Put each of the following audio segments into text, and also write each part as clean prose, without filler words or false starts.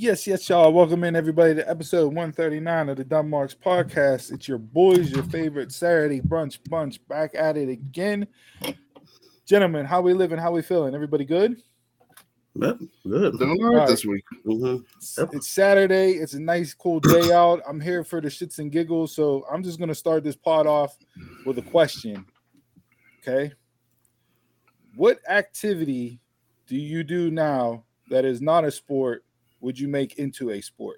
Yes, y'all. Welcome in, everybody, to episode 139 of the Dumb Marks podcast. It's your boys, your favorite Saturday brunch bunch, back at it again. Gentlemen, how we living? How we feeling? Everybody good? Yep, good. Doing all right this week. Mm-hmm. It's Saturday. It's a nice, cool day out. I'm here for the shits and giggles, so I'm just going to start this pod off with a question. Okay? What activity do you do now that is not a sport would you make into a sport?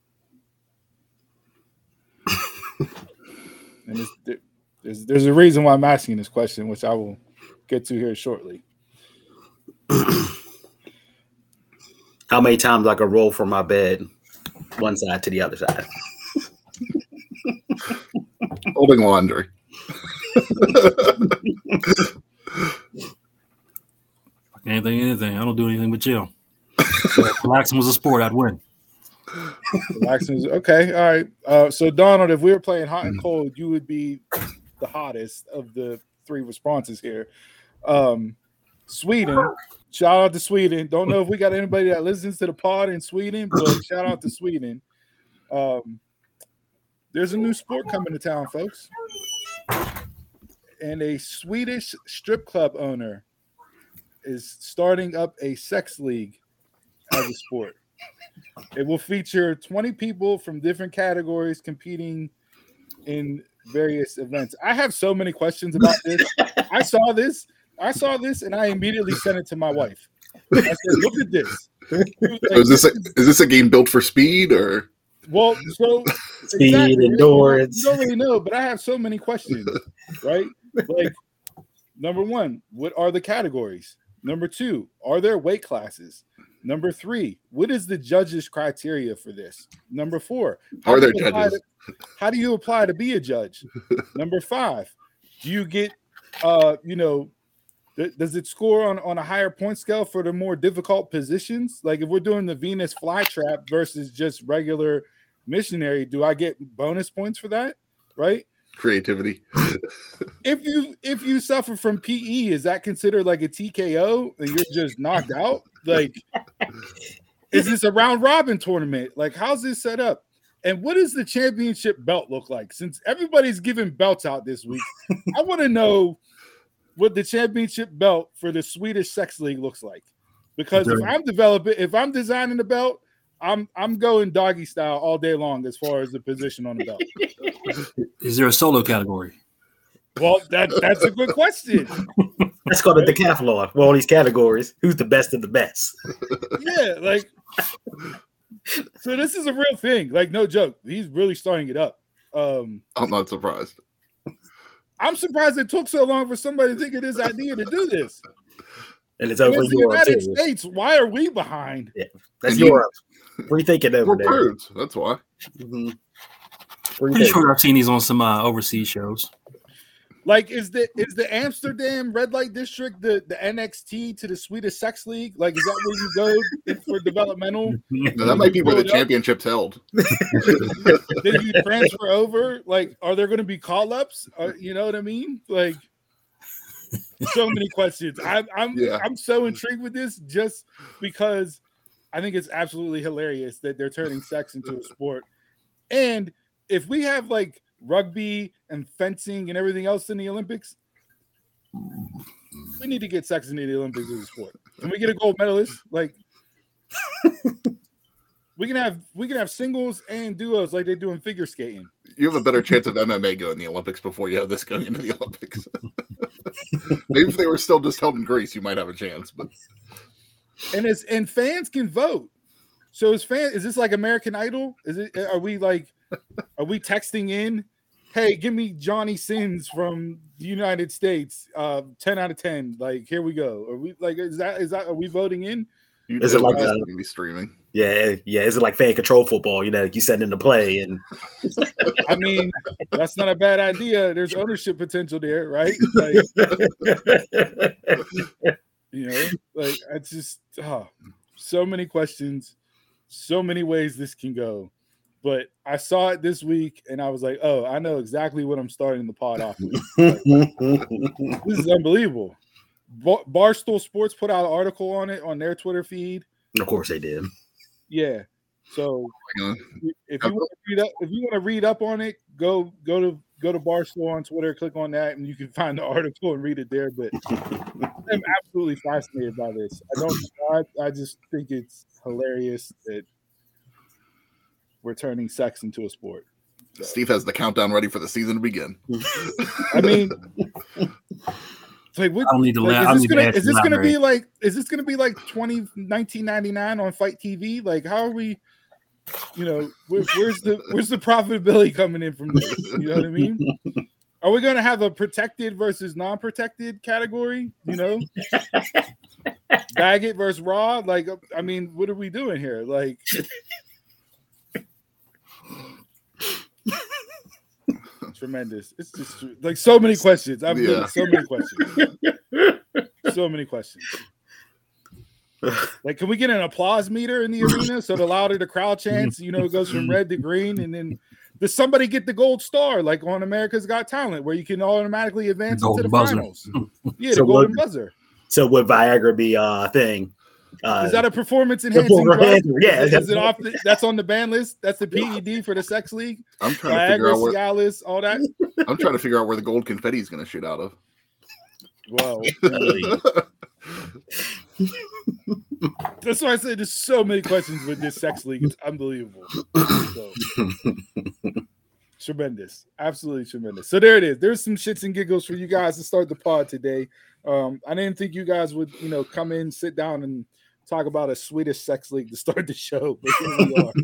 And there's a reason why I'm asking this question, which I will get to here shortly. How many times I could roll from my bed one side to the other side? Holding laundry. Anything. I don't do anything but chill. So relaxing was a sport, I'd win. Relaxing was okay. All right. So Donald, if we were playing hot and cold, you would be the hottest of the three responses here. Sweden. Shout out to Sweden. Don't know if we got anybody that listens to the pod in Sweden, but shout out to Sweden. There's a new sport coming to town, folks. And a Swedish strip club owner is starting up a sex league as a sport. It will feature 20 people from different categories competing in various events. I have so many questions about this. I saw this and I immediately sent it to my wife. I said, look at this. Like, Is this a game built for speed or? Well, so Speed, exactly, endurance. you don't really know, but I have so many questions, right? Like, number one, what are the categories? Number two, are there weight classes? Number three, what is the judges' criteria for this? Number four, Are there judges? How do you apply to be a judge? Number five, do you get, does it score on a higher point scale for the more difficult positions? Like if we're doing the Venus flytrap versus just regular missionary, do I get bonus points for that? Right? Creativity. If you suffer from PE, is that considered like a TKO and you're just knocked out? Like, is this a round robin tournament? Like, how's this set up? And what does the championship belt look like? Since everybody's giving belts out this week, I want to know what the championship belt for the Swedish Sex League looks like. Because if I'm designing the belt, I'm going doggy style all day long as far as the position on the belt. Is there a solo category? Well, that's a good question. That's called a decathlon. With all these categories, who's the best of the best? Yeah, like so this is a real thing. Like, no joke. He's really starting it up. I'm not surprised. I'm surprised it took so long for somebody to think of this idea to do this. And it's over in the United States. Why are we behind? Yeah, that's Europe. Rethinking over We're there. birds. That's why. Mm-hmm. Pretty sure I've seen these on some overseas shows. Like, is the Amsterdam red light district the NXT to the Swedish Sex League? Like, is that where you go for developmental? No, that might be where the championship's held. Then you transfer over. Like, are there going to be call ups? You know what I mean? Like, so many questions. I'm so intrigued with this just because I think it's absolutely hilarious that they're turning sex into a sport. And if we have like rugby and fencing and everything else in the Olympics, we need to get sex into the Olympics as a sport. Can we get a gold medalist? Like, we can have singles and duos like they do in figure skating. You have a better chance of MMA going in the Olympics before you have this going into the Olympics. Maybe if they were still just held in Greece, you might have a chance. But and fans can vote. So is this like American Idol? Are we texting in, hey, give me Johnny Sins from the United States, 10 out of 10. Like, here we go. Are we like is that are we voting in? Is it like be streaming? Yeah. Is it like fan control football? You know, you send in the play, and I mean, that's not a bad idea. There's ownership potential there, right? Like, you know, like I just so many questions, so many ways this can go. But I saw it this week, and I was like, "Oh, I know exactly what I'm starting the pod off with." Like, this is unbelievable. Barstool Sports put out an article on it on their Twitter feed. Of course they did. Yeah. So if you want to read up on it, go to Barstool on Twitter, click on that, and you can find the article and read it there. But I'm absolutely fascinated by this. I just think it's hilarious that we're turning sex into a sport. So. Steve has the countdown ready for the season to begin. I mean, like, what, I don't need to like, laugh. is this going to be like 1999 on Fight TV? Like, how are we? You know, where's the profitability coming in from this? You know what I mean? Are we going to have a protected versus non-protected category? You know, Baggett versus Raw. Like, I mean, what are we doing here? Like. Tremendous. It's just like so many questions. I've got so many questions. So many questions. Like, can we get an applause meter in the arena so the louder the crowd chants, you know, it goes from red to green, and then does somebody get the gold star like on America's Got Talent, where you can automatically advance into the finals? Yeah, the golden buzzer. So would Viagra be a thing? Is that a performance enhancing drug? Yeah, is it off? That's on the ban list. That's the PED for the sex league. I'm trying to figure out where Cialis, all that. I'm trying to figure out where the gold confetti is going to shoot out of. Wow. That's why I said there's so many questions with this sex league. It's unbelievable. So, tremendous. Absolutely tremendous. So there it is. There's some shits and giggles for you guys to start the pod today. I didn't think you guys would, you know, come in, sit down, and talk about a Swedish sex league to start the show. But here we are.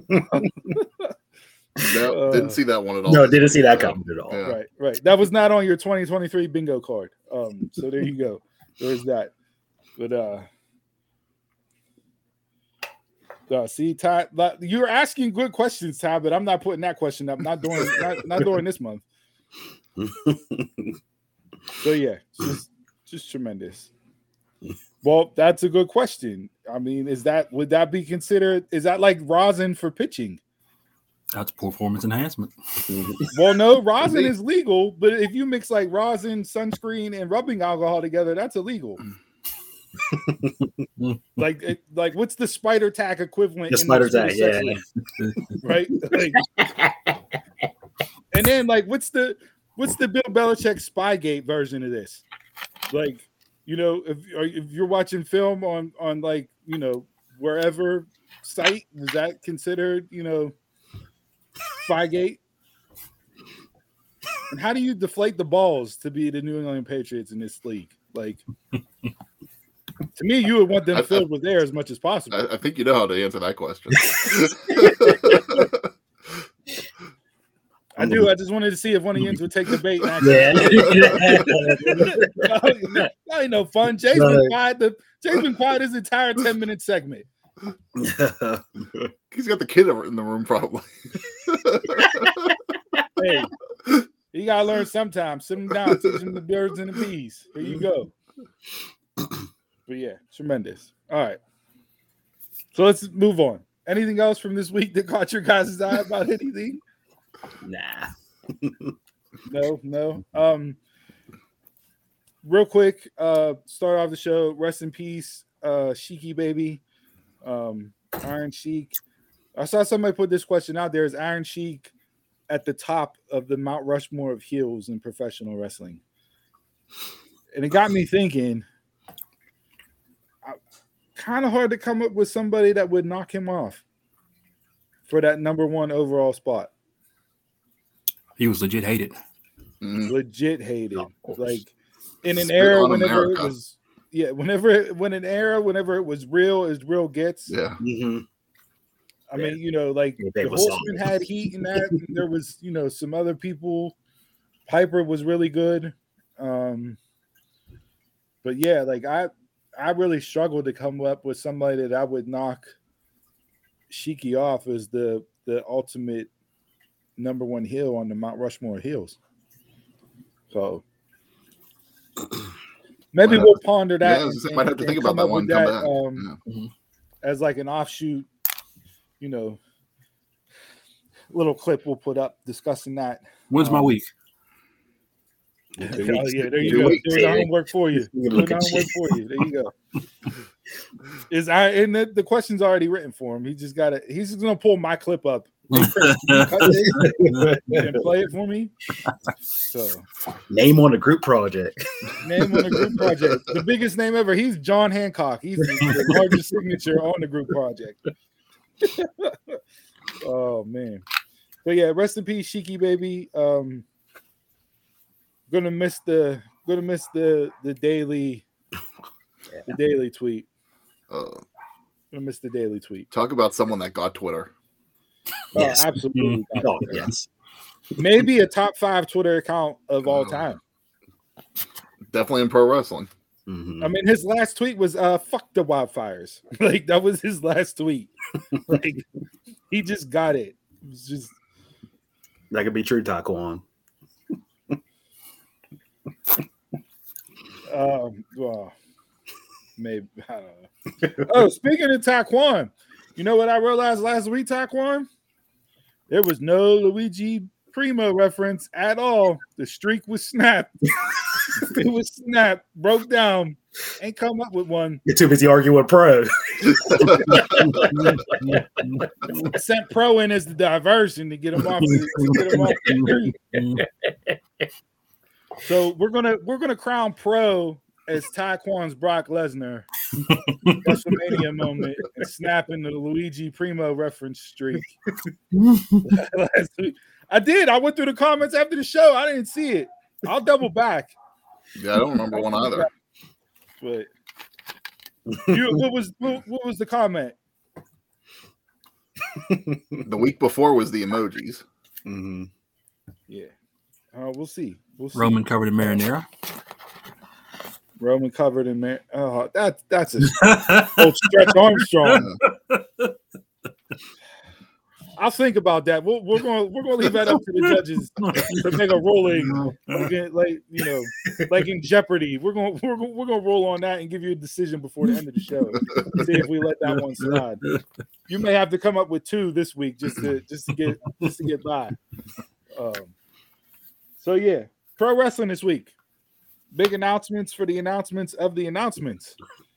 No, didn't see that one at all. No, didn't see that coming at all. Yeah. Right. That was not on your 2023 bingo card. So there you go. There's that. But see, Ty, you're asking good questions, Ty, but I'm not putting that question up. Not during this month. So yeah, just tremendous. Well, that's a good question. I mean, would that be considered? Is that like rosin for pitching? That's performance enhancement. Well, no, rosin is legal, but if you mix like rosin, sunscreen, and rubbing alcohol together, that's illegal. like what's the spider tack equivalent? The spider tack, yeah. Right. Like, and then like, what's the Bill Belichick Spygate version of this? Like, you know, if you're watching film on like, you know, wherever site, is that considered, you know, Spygate? And how do you deflate the balls to be the New England Patriots in this league? Like, to me, you would want them filled with air as much as possible. I think you know how to answer that question. I do. I just wanted to see if one of you would take the bait. That ain't no fun. Jay's been quiet. Jay's been quiet his entire 10-minute segment. He's got the kid in the room, probably. Hey, you gotta learn sometimes. Sit him down, teach him the birds and the bees. Here you go. But yeah, tremendous. All right. So let's move on. Anything else from this week that caught your guys' eye about anything? Nah. No. Real quick, start off the show. Rest in peace, Sheiky baby. Iron Sheik. I saw somebody put this question out there. Is Iron Sheik at the top of the Mount Rushmore of heels in professional wrestling? And it got me thinking, kind of hard to come up with somebody that would knock him off for that number one overall spot. He was legit hated. Legit hated. Like in an era whenever America. It was, yeah, whenever it was real gets. Yeah. Mm-hmm. I mean, you know, like the Horseman had heat in that. And there was, you know, some other people. Piper was really good. But yeah, like I really struggled to come up with somebody that I would knock Sheiky off as the ultimate number one heel on the Mount Rushmore heels. So maybe we'll ponder that. Yeah, might have to think about that one. As like an offshoot, you know, little clip we'll put up discussing that. When's my week? Yeah, there you go. Doing the homework for you. There you go. And the question's already written for him. He just got it. He's just gonna pull my clip up and play it for me. So name on the group project. Name on the group project. The biggest name ever. He's John Hancock. He's the largest signature on the group project. Oh man. But yeah, rest in peace, Sheiky baby. Gonna miss the daily tweet. Gonna miss the daily tweet. Talk about someone that got Twitter. Yes. Absolutely. Oh, yes. Maybe a top 5 Twitter account of all time. Definitely in pro wrestling. Mm-hmm. I mean, his last tweet was fuck the wildfires. Like that was his last tweet. Like he just got it. It was just that could be true, Taquan. Well, maybe I don't know. Oh, speaking of Taquan, you know what I realized last week, Taquan? There was no Luigi Primo reference at all. The streak was snapped. It was snapped, broke down, ain't come up with one. You're too busy arguing with Pro. Sent Pro in as the diversion to get him off the street. So we're gonna crown Pro as Taquan's Brock Lesnar. WrestleMania moment and snapping the Luigi Primo reference streak. Last week. I did. I went through the comments after the show. I didn't see it. I'll double back. Yeah, I don't remember one either. But what was the comment? The week before was the emojis. Mm-hmm. Yeah. We'll see. Roman covered in marinara. Roman covered in marinara. Oh, that's a old Stretch Armstrong. I'll think about that. We're gonna leave that up to the judges to make a ruling. Like in Jeopardy, we're gonna roll on that and give you a decision before the end of the show. See if we let that one slide. You may have to come up with 2 this week just to get by. So yeah, pro wrestling this week. Big announcements for the announcements of the announcements.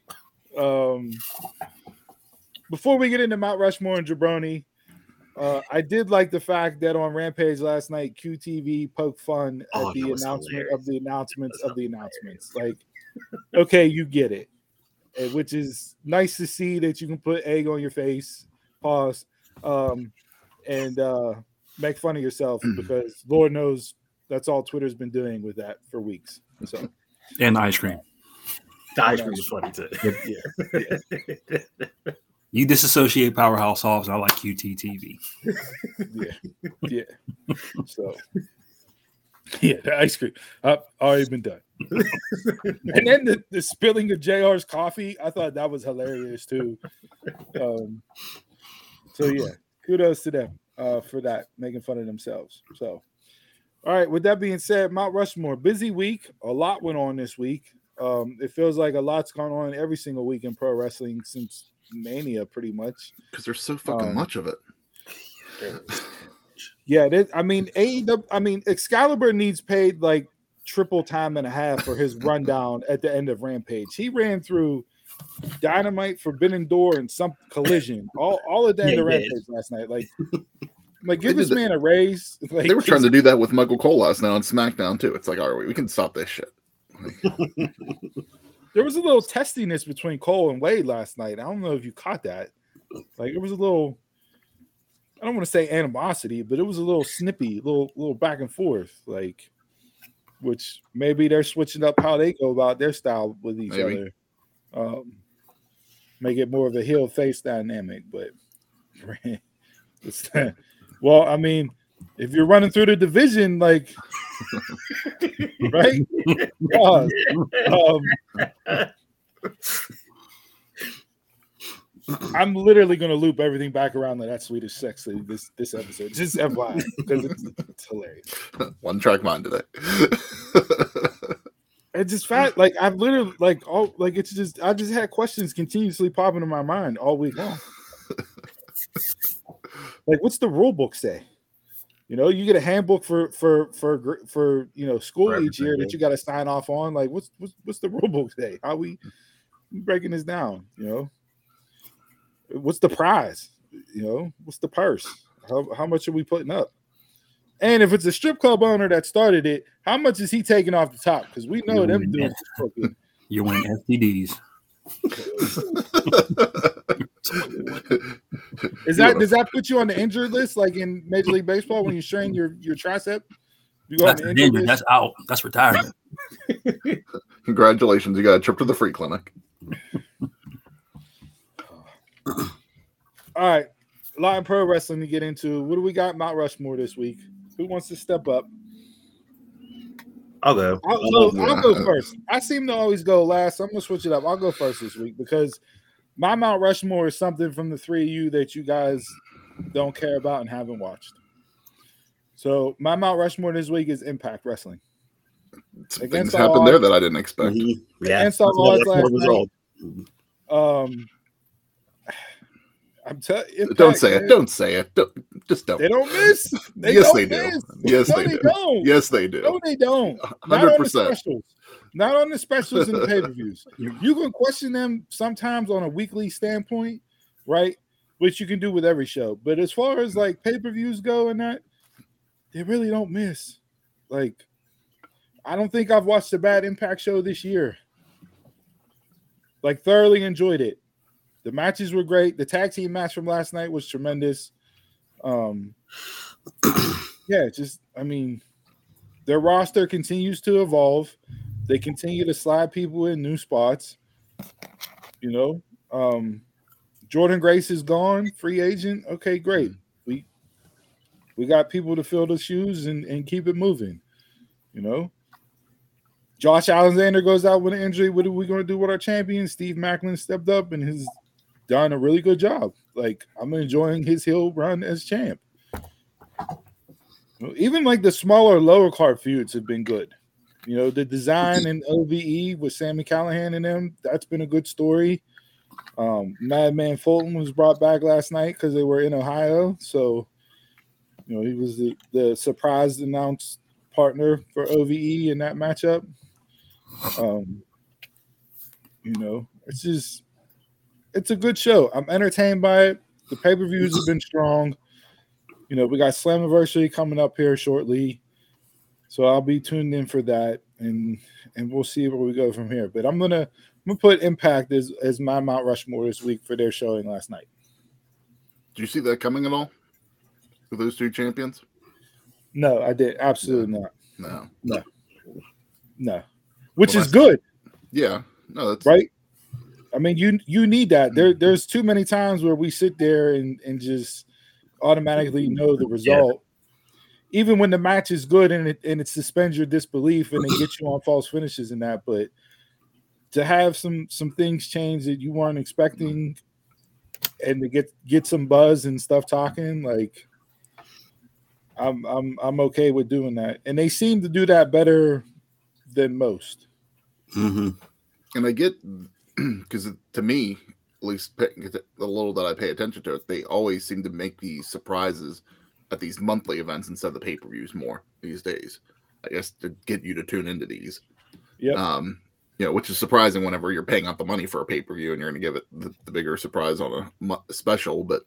Before we get into Mount Rushmore and Jabroni, I did like the fact that on Rampage last night, QTV poked fun at the announcement of the announcements of the announcements. Like, okay, you get it, which is nice to see that you can put egg on your face, pause, and make fun of yourself because Lord knows that's all Twitter's been doing with that for weeks. So, and ice cream. The ice cream was funny too. Yeah. You disassociate Powerhouse Hobbs. I like QTTV. Yeah. So, yeah, the ice cream. Already been done. And then the spilling of JR's coffee, I thought that was hilarious too. So yeah, kudos to them for that, making fun of themselves. So, all right. With that being said, Mount Rushmore, busy week. A lot went on this week. It feels like a lot's gone on every single week in pro wrestling since Mania, pretty much, because there's so fucking much of it. Yeah, AEW. Excalibur needs paid like triple time and a half for his rundown at the end of Rampage. He ran through Dynamite, Forbidden Door, and some Collision. All of that in the Rampage last night. Like give this man a raise. Like, they were trying to do that with Michael Cole last night on SmackDown too. It's like, all right, we can stop this shit. There was a little testiness between Cole and Wade last night. I don't know if you caught that. Like it was a little, I don't want to say animosity, but it was a little snippy, little back and forth, like, which maybe they're switching up how they go about their style with each other. Make it more of a heel face dynamic, but well, I mean, if you're running through the division, like, right? I'm literally going to loop everything back around to that Swedish Sexy this episode. Just FYI, because it's hilarious. One track mind today. It's just fact. Like I've literally it's just I just had questions continuously popping in my mind all week long. Like, what's the rule book say? You know, you get a handbook for school each year that you got to sign off on. Like, what's the rule book say? How we breaking this down. What's the prize? What's the purse? How much are we putting up? And if it's a strip club owner that started it, how much is he taking off the top? Because we know them dudes. You win STDs. Does that put you on the injured list, like in Major League Baseball when you strain your tricep? You go That's on the injured list? That's out. That's retirement. Congratulations, you got a trip to the free clinic. All right, a lot of pro wrestling to get into. What do we got Mount Rushmore this week? Who wants to step up? I'll go. I'll go first. I seem to always go last. So I'm gonna switch it up. I'll go first this week because my Mount Rushmore is something from the three of you that you guys don't care about and haven't watched. So my Mount Rushmore this week is Impact Wrestling. Things happened there that I didn't expect. Yeah, Against all odds last night. I'm telling you, don't say it. Don't say it. Don't. They don't miss. Yes, they do. Yes, they do. Yes, they do. No, they don't. 100%. Not on the specials and the pay-per-views. You can question them sometimes on a weekly standpoint, right? Which you can do with every show. But as far as like pay-per-views go and that, they really don't miss. Like, I don't think I've watched a bad Impact show this year. Like, thoroughly enjoyed it. The matches were great. The tag team match from last night was tremendous. Their roster continues to evolve. They continue to slide people in new spots. Jordan Grace is gone, free agent. Okay, great. We got people to fill the shoes and keep it moving. Josh Alexander goes out with an injury. What are we going to do with our champion? Steve Macklin stepped up and has done a really good job. Like, I'm enjoying his heel run as champ. Even like the smaller lower card feuds have been good. The design in OVE with Sami Callihan and them, that's been a good story. Madman Fulton was brought back last night because they were in Ohio. So, he was the surprise announced partner for OVE in that matchup. It's a good show. I'm entertained by it. The pay-per-views have been strong. We got Slammiversary coming up here shortly. So I'll be tuned in for that, and we'll see where we go from here. But I'm gonna put Impact as my Mount Rushmore this week for their showing last night. Do you see that coming at all with those two champions? No, I did absolutely not. No. Which is good. Yeah. No, that's right. I mean, you need that. There's too many times where we sit there and just automatically know the result. Even when the match is good and it suspends your disbelief and it gets you on false finishes and that, but to have some things change that you weren't expecting and to get some buzz and stuff talking, like I'm okay with doing that. And they seem to do that better than most. Mm-hmm. And I get, because to me, at least the little that I pay attention to it, they always seem to make these surprises at these monthly events instead of the pay-per-views more these days. I guess to get you to tune into these. Yeah. Which is surprising whenever you're paying out the money for a pay-per-view and you're going to give it the bigger surprise on a special. But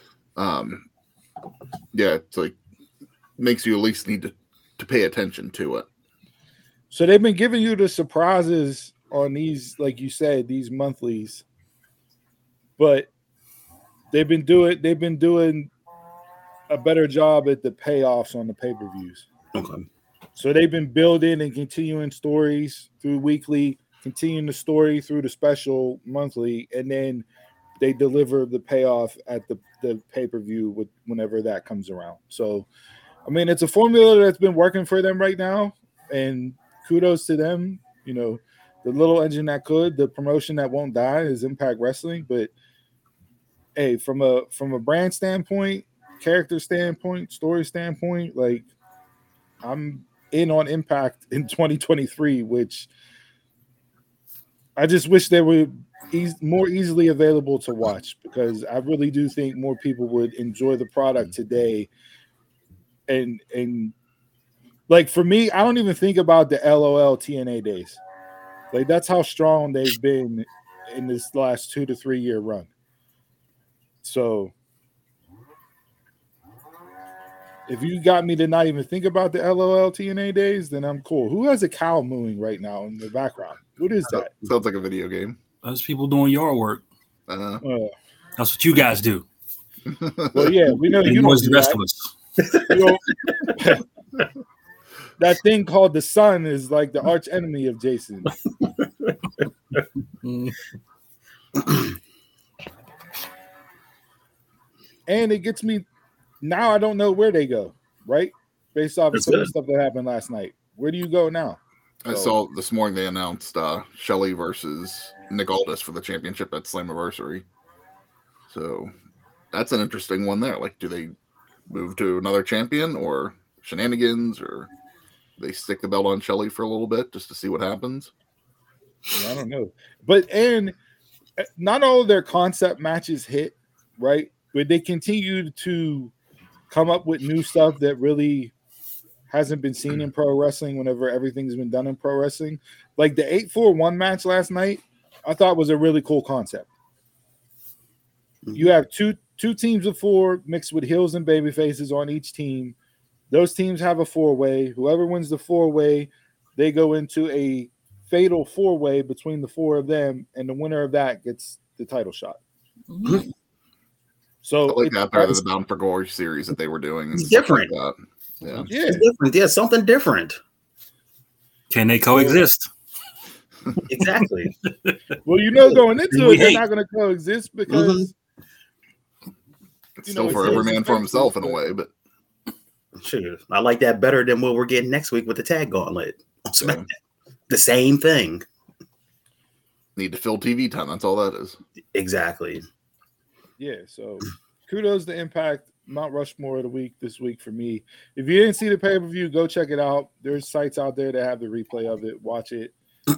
it's like makes you at least need to pay attention to it. So they've been giving you the surprises on these, like you said, these monthlies, but they've been doing a better job at the payoffs on the pay-per-views. Okay. So they've been building and continuing stories through weekly, continuing the story through the special monthly, and then they deliver the payoff at the pay-per-view whenever that comes around. So, I mean, it's a formula that's been working for them right now, and kudos to them. The little engine that could, the promotion that won't die is Impact Wrestling. But hey, from a brand standpoint, character standpoint, story standpoint, like I'm in on Impact in 2023, which I just wish they were more easily available to watch, because I really do think more people would enjoy the product today. And like for me, I don't even think about the LOL TNA days. Like that's how strong they've been in this last 2 to 3 year run. So if you got me to not even think about the LOL TNA days, then I'm cool. Who has a cow mooing right now in the background? What is that? Sounds like a video game. Those people doing yard work. Uh, That's what you guys do. Well, yeah, we know And you more don't the do rest that. of us. You know, that thing called the sun is like the arch enemy of Jason. And it gets me now. I don't know where they go, right? Based off of That's some of the good. stuff that happened last night. Where do you go now? I saw this morning they announced Shelley versus Nick Aldis for the championship at Slammiversary. So that's an interesting one there. Like, do they move to another champion or shenanigans, or they stick the belt on Shelley for a little bit just to see what happens? I don't know. And not all of their concept matches hit, right? But they continue to come up with new stuff that really hasn't been seen in pro wrestling whenever everything's been done in pro wrestling. Like the 8-4-1 match last night, I thought was a really cool concept. You have two teams of 4 mixed with heels and baby faces on each team. Those teams have a 4-way. Whoever wins the 4-way, they go into a fatal 4-way between the 4 of them, and the winner of that gets the title shot. So I like that better than the Bound for Glory series that they were doing. It's different. Like that. Yeah. It's different. Yeah, something different. Can they coexist? Exactly. Well, going into We it, they're hate. not going to coexist because It's still for every man for himself in a way, but Sure. I like that better than what we're getting next week with the tag gauntlet on SmackDown. The same thing. need to fill TV time. That's all that is. Exactly. yeah. So kudos to Impact. Mount Rushmore of the week this week for me. If you didn't see the pay-per-view, go check it out. There's sites out there that have the replay of it. Watch it.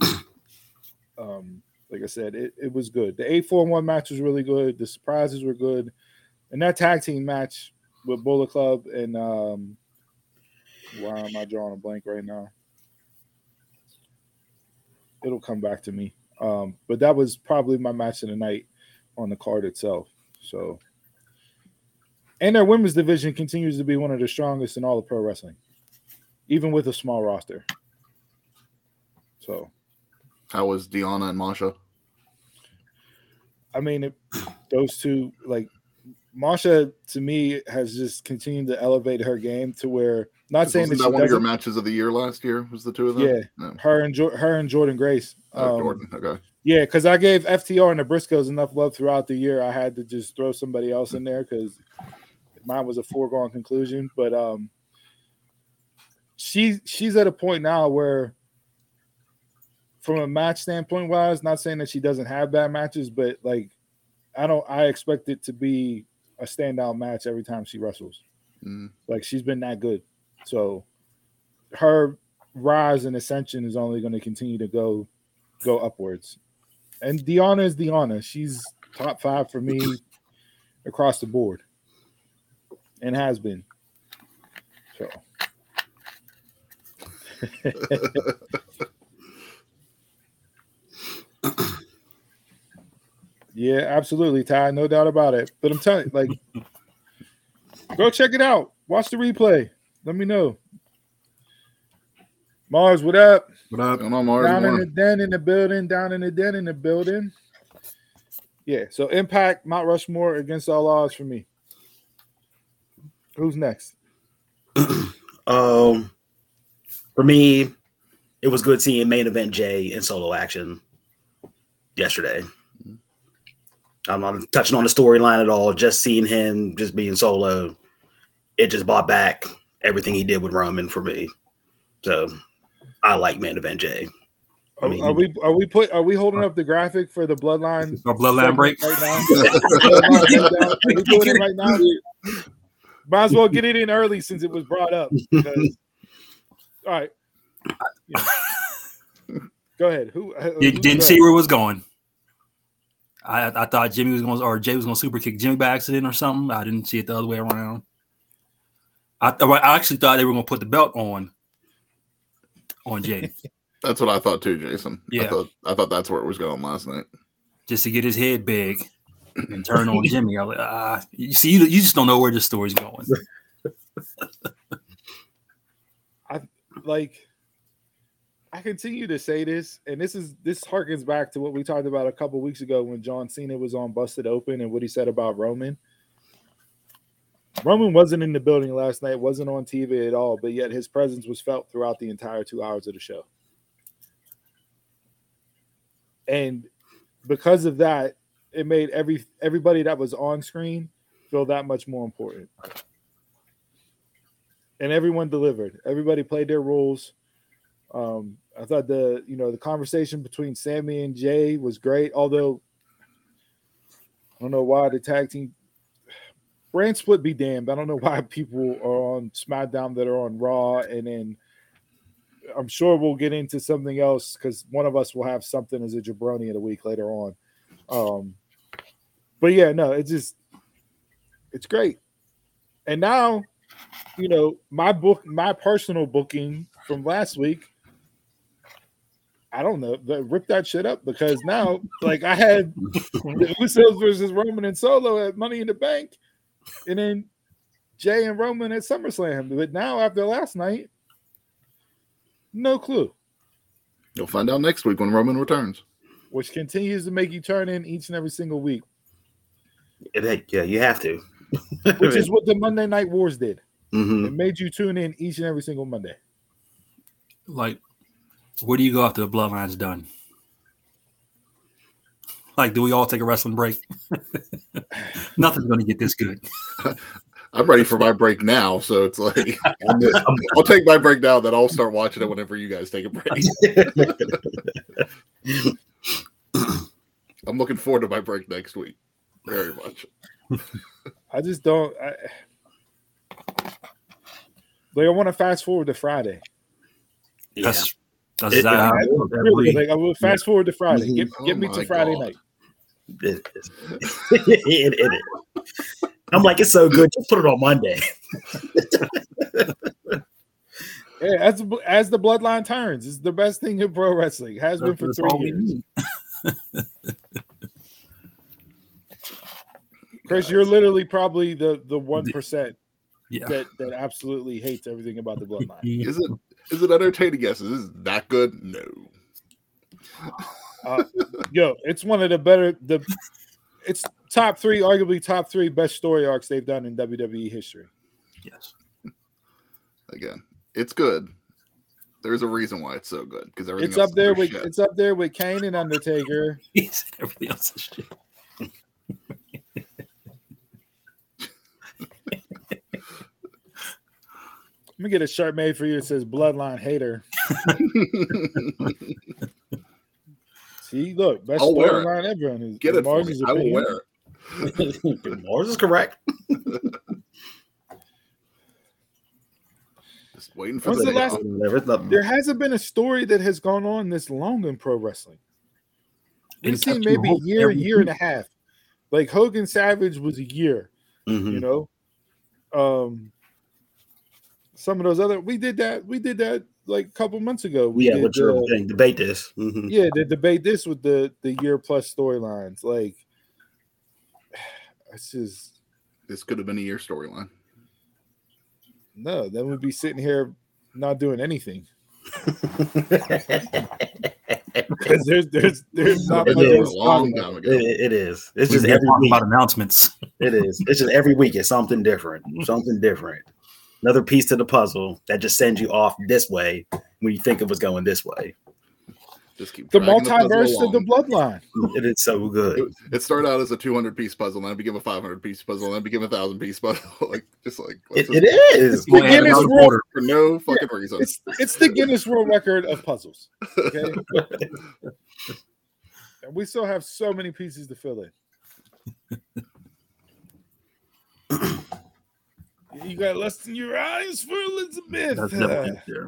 Like I said, it was good. The 8-4-1 match was really good. The surprises were good. And that tag team match with Bullet Club and why am I drawing a blank right now? It'll come back to me. But that was probably my match of the night on the card itself. So, and their women's division continues to be one of the strongest in all of pro wrestling, even with a small roster. So, How was Deanna and Masha? I mean, those two, like, Masha to me has just continued to elevate her game to where, not saying Wasn't that that she one of your doesn't, matches of the year last year? Was the two of them? yeah, No. her and Jordan Grace. Jordan. Okay. Yeah, because I gave FTR and the Briscoes enough love throughout the year. I had to just throw somebody else in there because mine was a foregone conclusion. But she's at a point now where, from a match standpoint wise, not saying that she doesn't have bad matches, but like I expect it to be a standout match every time she wrestles. Like, she's been that good. So her rise and ascension is only going to continue to go upwards. And Deanna is Deanna. She's top 5 for me across the board and has been. So yeah, absolutely, Ty. No doubt about it. But I'm telling you, like, go check it out. Watch the replay. Let me know. Mars, what up? What up? Going on, Mars? Down in Morning. the den in the building. Down in the den in the building. Yeah. So Impact, Mount Rushmore against all odds for me. Who's next? For me, it was good seeing main event Jay in solo action yesterday. I'm not touching on the storyline at all. Just seeing him just being solo, it just brought back everything he did with Roman for me. So I like main event Jay. I mean, Are we holding up the graphic for the bloodline? Our bloodline break. Right now? Are we doing it right now? Might as well get it in early since it was brought up. Because, all right. Yeah. Go ahead. Who Didn't see where it was going. I thought Jay was going to super kick Jimmy by accident or something. I didn't see it the other way around. I actually thought they were going to put the belt on Jay. That's what I thought too, Jason. Yeah. I thought that's where it was going last night. just to get his head big and turn on Jimmy. I was like, you see, you just don't know where this story's going. I continue to say this, and this harkens back to what we talked about a couple weeks ago when John Cena was on Busted Open and what he said about Roman. Roman wasn't in the building last night, wasn't on TV at all, but yet his presence was felt throughout the entire 2 hours of the show. And because of that, it made everybody that was on screen feel that much more important. And everyone delivered. Everybody played their roles. I thought the conversation between Sammy and Jay was great, although I don't know why the tag team brand split be damned. I don't know why people are on SmackDown that are on Raw, and then I'm sure we'll get into something else because one of us will have something as a jabroni of the week later on. But yeah, no, it's great. And now, my personal booking from last week, I don't know, rip that shit up because now, like, I had the Usos versus Roman and Solo at Money in the Bank, and then Jay and Roman at SummerSlam. But now, after last night, no clue. You'll find out next week when Roman returns. Which continues to make you turn in each and every single week. Yeah, you have to. Which is what the Monday Night Wars did. Mm-hmm. It made you tune in each and every single Monday. Like, where do you go after the Bloodline's done? Like, do we all take a wrestling break? Nothing's going to get this good. I'm ready for my break now, so it's like I'll take my break now, then I'll start watching it whenever you guys take a break. I'm looking forward to my break next week. Very much. I just don't. I want to fast forward to Friday. Yeah. That's really, I will fast forward to Friday. Get me to Friday night. It is. I'm like, it's so good. Just put it on Monday. Yeah, as the bloodline turns, it's the best thing in pro wrestling. Has been for 3 years. Chris, you're literally probably the 1% that absolutely hates everything about the bloodline. Is it entertaining? Yes. Is it that good? No. It's one of the better. It's top 3, arguably top 3 best story arcs they've done in WWE history. Yes. Again, it's good. There's a reason why it's so good because it's up there with Kane and Undertaker. Everything else is shit. Let me get a shirt made for you that says Bloodline Hater. See, look, best storyline ever. Get it for me. I will wear it. Mars is correct. Just waiting for there hasn't been a story that has gone on this long in pro wrestling. We've seen maybe a year and a half. Like Hogan Savage was a year, some of those other we did that like a couple months ago. What you're saying, debate this. Mm-hmm. Yeah, to debate this with the year plus storylines. Like, it's just this could have been a year storyline. No, then we'd be sitting here not doing anything. Because there's not much a long time ago. It is. It's just every week about announcements. It is. It's just every week it's something different. Something different. Another piece to the puzzle that just sends you off this way when you think it was going this way. Just keep the multiverse of the bloodline. It is so good. It started out as a 200-piece puzzle, and then it became a 500-piece puzzle, and then it became a 1,000-piece puzzle. It is. The Guinness World for no fucking reason. It's the Guinness World Record of puzzles. Okay, and we still have so many pieces to fill in. You got lust in your eyes for Elizabeth. That's definitely there.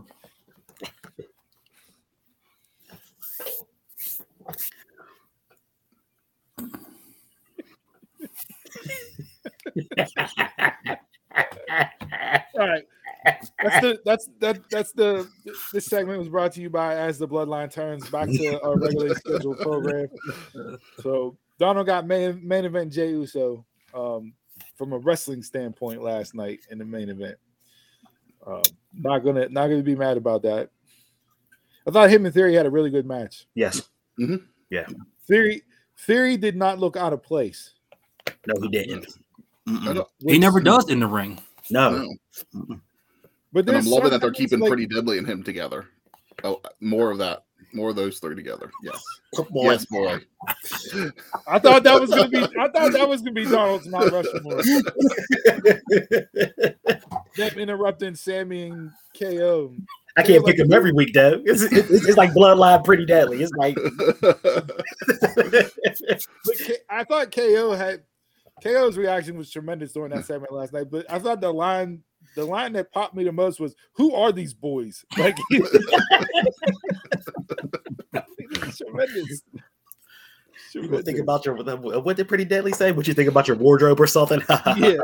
All right, This segment was brought to you by As the Bloodline Turns. Back to our regularly scheduled program. So Donald got main event Jey Uso from a wrestling standpoint last night in the main event. Not gonna be mad about that. I thought him and Theory had a really good match. Yes. Mm-hmm. Yeah. Theory did not look out of place. No, he didn't. He never does in the ring. No. But I'm loving that they're keeping Pretty Deadly and him together. Oh, more of that. More of those three together. Yes. Boy. Yes, boy. I thought that was gonna be Donald's Mount Rushmore. Them interrupting Sammy and KO. I can't pick him every week, though. It's like Bloodline Pretty Deadly. It's like I thought KO's reaction was tremendous during that segment last night. But I thought the line that popped me the most was, "Who are these boys?" Like, tremendous. You think about what did Pretty Deadly say? What you think about your wardrobe or something? Yeah.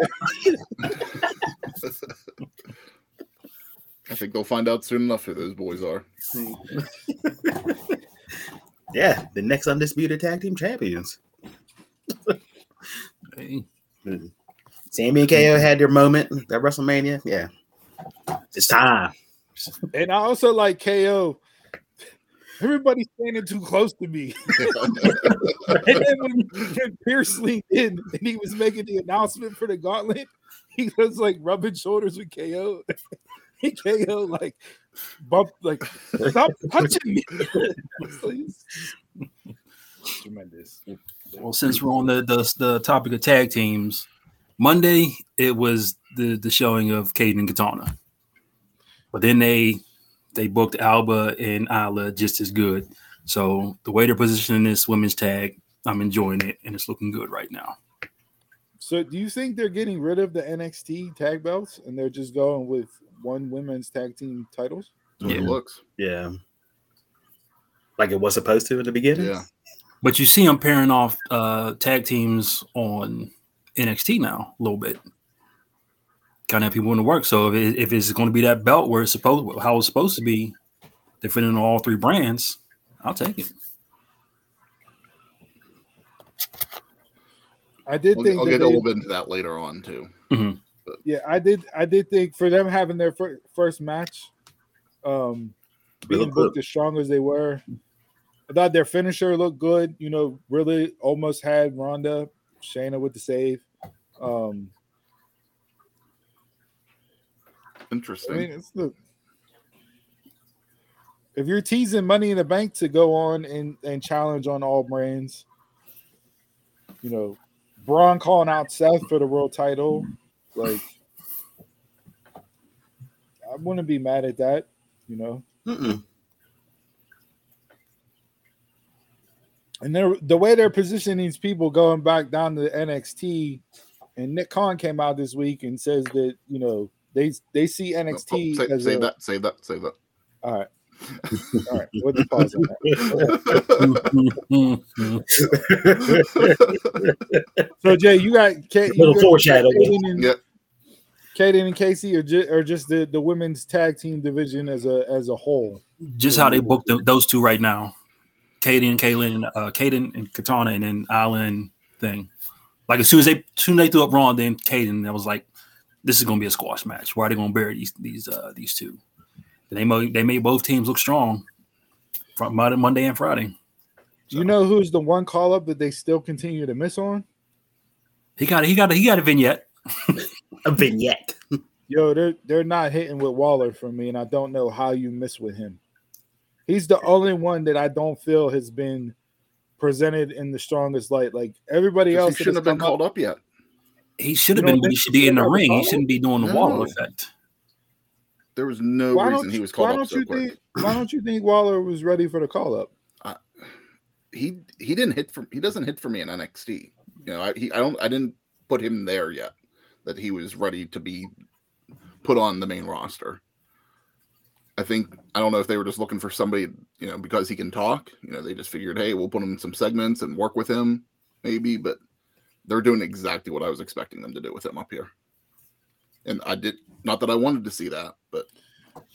I think they'll find out soon enough who those boys are. Yeah, the next undisputed tag team champions. Hey. Sammy and KO had their moment at WrestleMania. Yeah, it's time. And I also like KO. Everybody's standing too close to me. And then when Pierce leaned in and he was making the announcement for the gauntlet, he was like rubbing shoulders with KO. And KO like bumped, like, stop punching me. Tremendous. Well, since we're on the topic of tag teams, Monday it was the showing of Caden and Katana, but then they booked Alba and Isla just as good. So the way they're positioning this women's tag, I'm enjoying it, and it's looking good right now. So do you think they're getting rid of the NXT tag belts and they're just going with one women's tag team titles? That's what it looks. Yeah, like it was supposed to in the beginning. Yeah. But you see them pairing off tag teams on NXT now a little bit. Kind of have people in the work. So if it's going to be that belt where it's how it's supposed to be, defending all three brands, I'll take it. I did think I'll get a little bit into that later on too. Mm-hmm. Yeah, I did think for them having their first match, being booked as strong as they were, I thought their finisher looked good. You know, really almost had Ronda, Shayna with the save. Interesting. I mean, if you're teasing Money in the Bank to go on and challenge on all brands, you know, Braun calling out Seth for the world title, like, I wouldn't be mad at that, you know. Mm-mm. And the way they're positioning these people going back down to NXT, and Nick Khan came out this week and says that, you know, they see NXT save that. All right. All right. We'll just pause on that. So Jay, you got foreshadowing. Kaden and Casey, or just the women's tag team division as a whole. Just how they booked those two right now. Kaden and Katana, and then Island thing. Like as soon as they threw up Braun, then Kaden, I was like, this is gonna be a squash match. Why are they gonna bury these two? And they made both teams look strong from Monday and Friday. So. You know who's the one call up that they still continue to miss on? He got a vignette. A vignette. Yo, they're not hitting with Waller for me, and I don't know how you miss with him. He's the only one that I don't feel has been presented in the strongest light. Like everybody else, he shouldn't have been called up yet. He should have been, but he should be in the ring. He shouldn't be doing the Waller effect. There was no reason he was called up so quick. Why don't you think Waller was ready for the call up? He didn't hit for. He doesn't hit for me in NXT. You know, I didn't put him there yet. That he was ready to be put on the main roster. I don't know if they were just looking for somebody, you know, because he can talk. You know, they just figured, hey, we'll put him in some segments and work with him, maybe. But they're doing exactly what I was expecting them to do with him up here. And I did not that I wanted to see that, but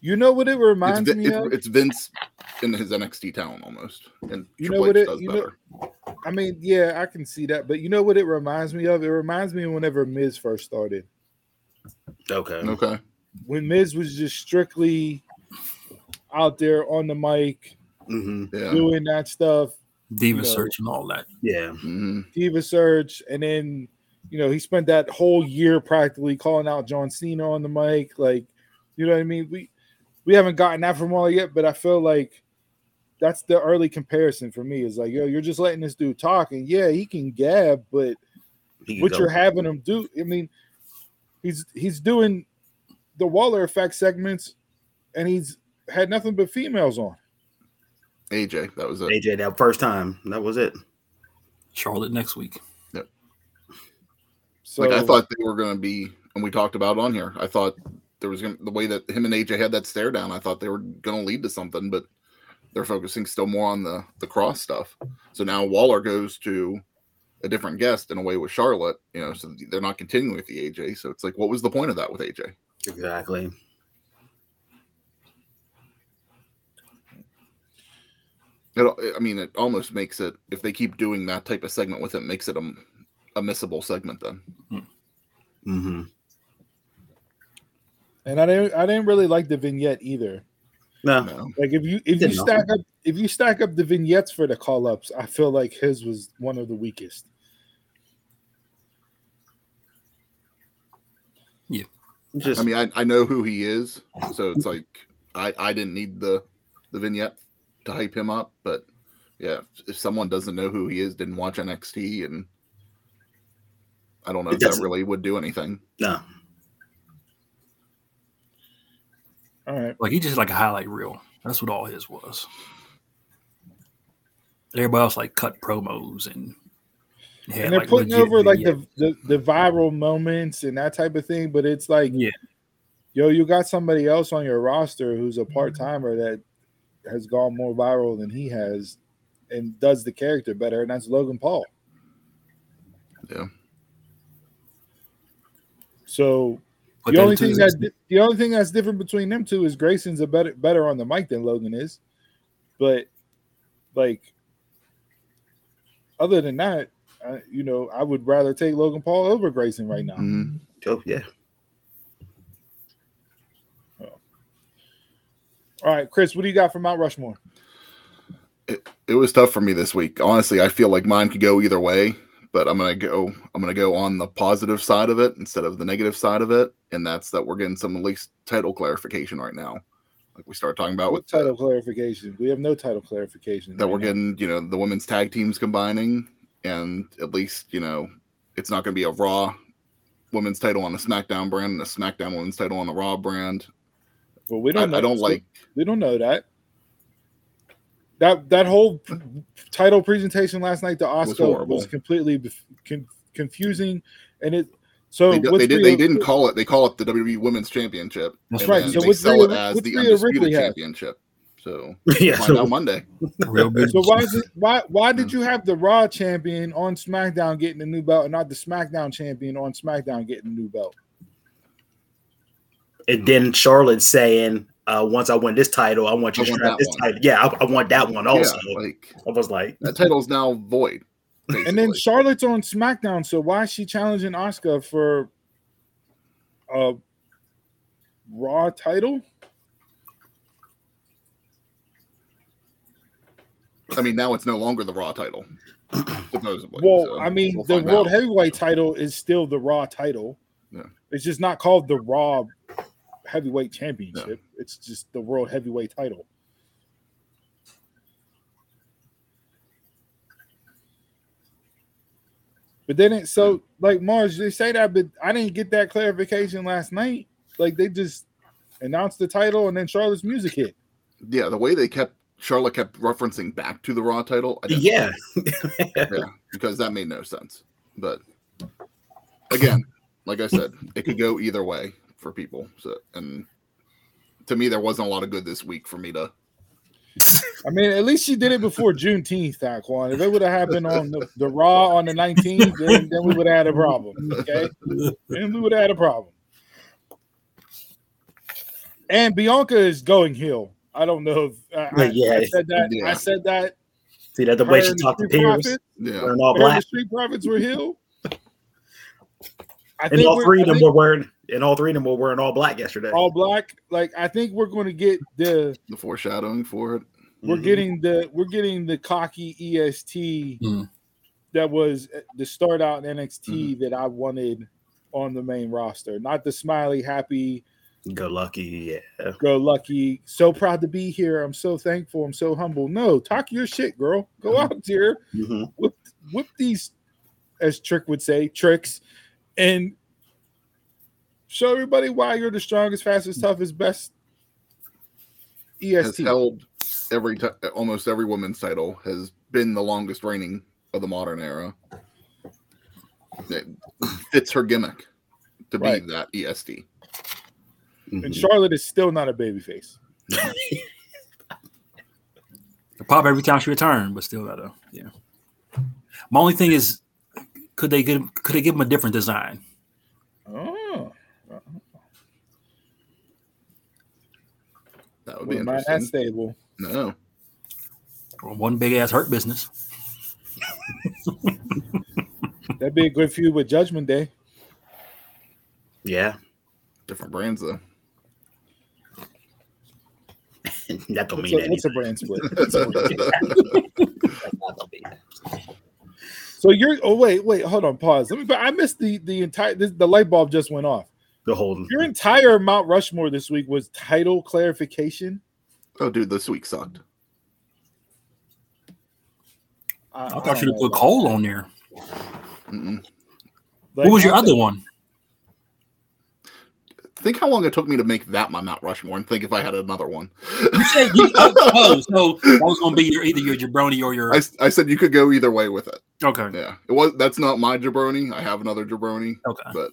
You know what it reminds me of? It's Vince in his NXT talent almost, and You Triple know what H it? does You better. know, I mean, yeah, I can see that, but you know what it reminds me of? It reminds me of whenever Miz first started. Okay. Okay, When Miz was just strictly out there on the mic Mm-hmm. yeah, doing that stuff, Diva you know, search and all that. Yeah. hmm Diva Search, and then he spent that whole year practically calling out John Cena on the mic. Like, you know what I mean? We haven't gotten that from all yet, but I feel like that's the early comparison for me. Is like, yo, you're just letting this dude talk, and yeah, he can gab, but He what can you're go. having him do, I mean, he's doing the Waller Effect segments, and he's had nothing but females on. AJ, that was it. AJ, that first time. That was it. Charlotte next week. So Like I thought they were going to be, and we talked about it on here. I thought there was the way that him and AJ had that stare down. I thought they were going to lead to something, but they're focusing still more on the cross stuff. So now Waller goes to a different guest in a way with Charlotte. So they're not continuing with the AJ. So it's like, what was the point of that with AJ? Exactly. It almost makes it, if they keep doing that type of segment with it, makes it a missable segment then. Mm-hmm. and I didn't really like the vignette either. No. No. Like if you Didn't stack up the vignettes for the call ups, I feel like his was one of the weakest. Just I know who he is, so it's like I didn't need the vignette to hype him up, but yeah, if someone doesn't know who he is, didn't watch NXT, and I don't know if that really would do anything. no. All right. Like he just like a highlight reel. That's what all his was. Everybody else like cut promos and They're like, putting legit over like vignettes. the viral moments and that type of thing, but it's like, Yeah. yo, you got somebody else on your roster who's a part timer that has gone more viral than he has and does the character better, and that's Logan Paul. Yeah. So Put the that only into thing that's different between them two is Grayson's a better on the mic than Logan is, but like other than that, I would rather take Logan Paul over Grayson right now. Mhm. Oh yeah. All right, Chris, what do you got for Mount Rushmore? It was tough for me this week. Honestly, I feel like mine could go either way, but I'm gonna go on the positive side of it instead of the negative side of it, and that's that we're getting some at least title clarification right now. Like we started talking about What with title clarification? We have no title clarification. that right we're now. getting, the women's tag teams combining, and at least, it's not going to be a Raw women's title on the SmackDown brand and a SmackDown women's title on the Raw brand. Well, we don't. I don't like. We don't know that. That whole title presentation last night to Oscar horrible. was completely confusing, and it. So They didn't call it. They call it the WWE Women's Championship. That's and right. then So they what's sell it Rhea- as what's the Rhea Undisputed Ripley have? Championship. So Yeah. find out Monday. real good. So why did you have the Raw champion on SmackDown getting the new belt and not the SmackDown champion on SmackDown getting the new belt? And then Charlotte saying, once I win this title, I want you to I want strap that this one. title. Yeah, I want that one also. Yeah, like I was like, that title's now void. And then basically. Charlotte's on SmackDown, so why is she challenging Asuka for a Raw title? I mean, now it's no longer the Raw title, supposedly. Well, So I mean, we'll the find World out. Heavyweight title is still the Raw title. Yeah. It's just not called the Raw Heavyweight Championship. It's just the World Heavyweight title. But then it's so like Mars, they say that, but I didn't get that clarification last night. Like they just announced the title and then Charlotte's music hit. Yeah, the way Charlotte kept referencing back to the Raw title. I didn't yeah. yeah, because that made no sense. But again, like I said, it could go either way for people. So, and to me, there wasn't a lot of good this week for me to. I mean, at least she did it before Juneteenth, Taquan. If it would have happened on the Raw on the 19th, then we would have had a problem. Okay, then we would have had a problem. And Bianca is going heel. I don't know if I said that. Yeah. I said that. See that the way she talked to Pierce, Yeah. wearing all The black, Street Profits were heel. and all three of them were wearing all black yesterday. all black. Like I think we're going to get the foreshadowing for it. we're getting the cocky EST that was the start out in NXT that I wanted on the main roster, not the smiley, happy, Go lucky, yeah. go lucky, so proud to be here. I'm so thankful. I'm so humble. No, talk your shit, girl. Go out there, whip these, as Trick would say, tricks, and show everybody why you're the strongest, fastest, toughest, best. EST Has held almost every women's title, has been the longest reigning of the modern era. It fits her gimmick to be that EST. And Charlotte is still not a babyface. Pop every time she returned, but still got My only thing is, could they give him a different design? Oh, That would be not interesting. that stable. No. Or one big ass hurt business. That'd be a good feud with Judgment Day. Yeah. Different brands though. That don't mean anything. It's a brand split. So you're. Oh wait, hold on, pause. I missed the entire. The light bulb just went off. The whole. Your entire Mount Rushmore this week was title clarification. Oh, dude, this week sucked. I thought you would put Cole on there. Mm-mm. What was your other one? Think how long it took me to make that my Mount Rushmore, and think if I had another one. You said so that was going to be either your jabroni or your. I said you could go either way with it. Okay. Yeah, that's not my jabroni. I have another jabroni. Okay. But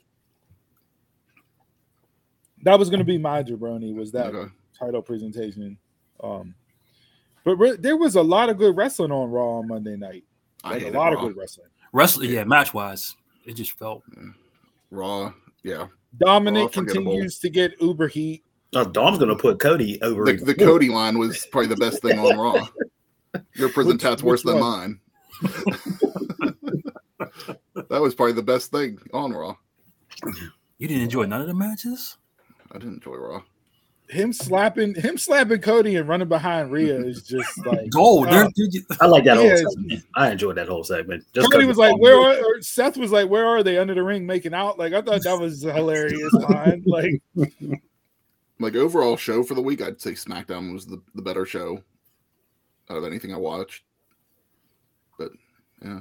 that was going to be my jabroni. Was that title presentation? But there was a lot of good wrestling on Raw on Monday night. Like a lot of good wrestling. Wrestling, match wise, it just felt Raw. Yeah. Dominic continues to get uber heat. Oh, Dom's gonna put Cody over. The Cody line was probably the best thing on Raw. Your presentat's worse than mine. That was probably the best thing on Raw. You didn't enjoy none of the matches? I didn't enjoy Raw. Him slapping Cody and running behind Rhea is just like gold. I like that whole segment. I enjoyed that whole segment. Cody was like, Seth was like, where are they under the ring making out? Like, I thought that was a hilarious line. Like overall show for the week, I'd say SmackDown was the better show out of anything I watched. But yeah.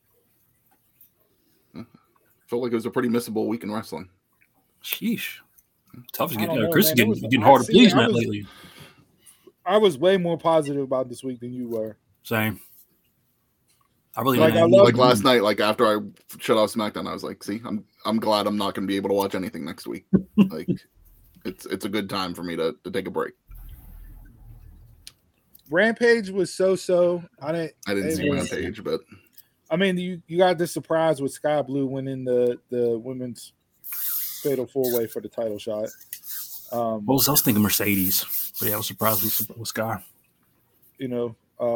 Felt like it was a pretty missable week in wrestling. Sheesh. Tough to get. Chris is getting hard to please lately. I was way more positive about this week than you were. Same. I really like last night. Like after I shut off SmackDown, I was like, "See, I'm glad I'm not going to be able to watch anything next week. Like, it's a good time for me to take a break." Rampage was so. I didn't see Rampage, but I mean, you got the surprise with Sky Blue winning the women's fatal 4-way for the title shot. I was thinking Mercedes, but yeah, I was surprised with Sky. You know,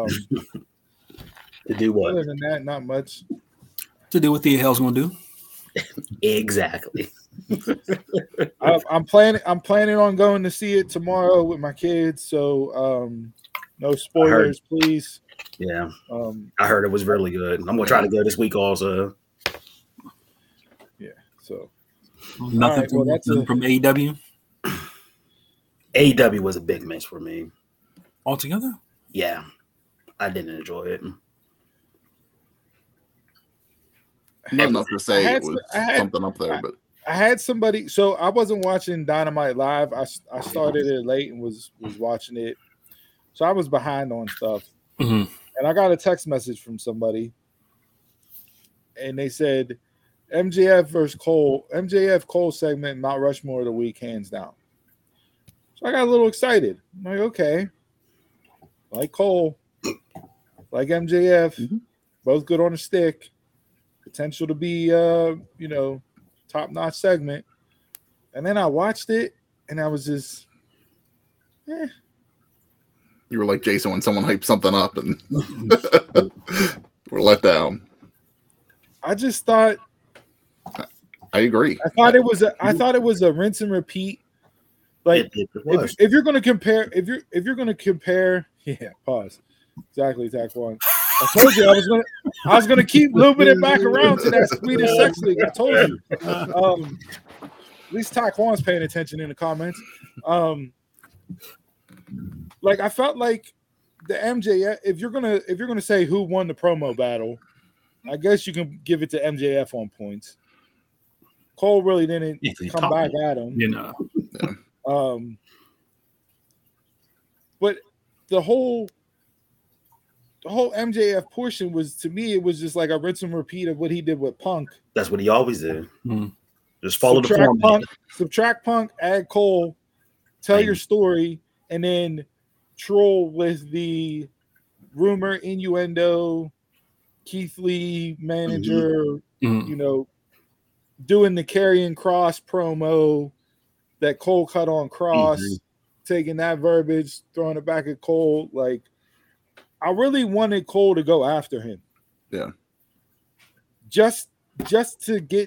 to do what? Other than that, not much. To do what the hell's going to do. Exactly. I'm planning on going to see it tomorrow with my kids. So no spoilers, please. Yeah, I heard it was really good. I'm gonna try to go this week also. Yeah. So. Nothing from AEW? AEW was a big miss for me. Altogether? Yeah. I didn't enjoy it. Not enough to say it was something up there, but I had somebody, so I wasn't watching Dynamite live. I started it late and was watching it. So I was behind on stuff. Mm-hmm. And I got a text message from somebody. And they said, MJF versus Cole, MJF Cole segment, Mount Rushmore of the week, hands down. So I got a little excited. I'm like, okay. Like Cole, like MJF, both good on the stick. Potential to be, top-notch segment. And then I watched it, and I was just, You were like Jason when someone hyped something up and we're let down. I just thought. I agree. I thought it was a rinse and repeat. Like if you're going to compare, yeah. Pause. Exactly, Taquan. I told you I was gonna keep looping it back around to that Swedish sex league. I told you. At least Taquan's paying attention in the comments. Like I felt like the MJF. If you're gonna say who won the promo battle, I guess you can give it to MJF on points. Cole really didn't come back at him, you know. But the whole MJF portion was, to me, it was just like a rinse and repeat of what he did with Punk. That's what he always did. Mm-hmm. Just follow the format. Subtract Punk, add Cole, tell your story, and then troll with the rumor, innuendo, Keith Lee manager, you know, doing the Karrion Kross promo that Cole cut on Cross, taking that verbiage, throwing it back at Cole. Like, I really wanted Cole to go after him. Yeah. Just to get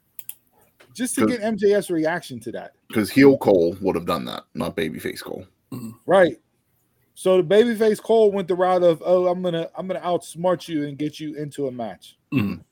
MJF's reaction to that. Because heel Cole would have done that, not babyface Cole. Right. So the babyface Cole went the route of, oh, I'm gonna outsmart you and get you into a match. Mm-hmm.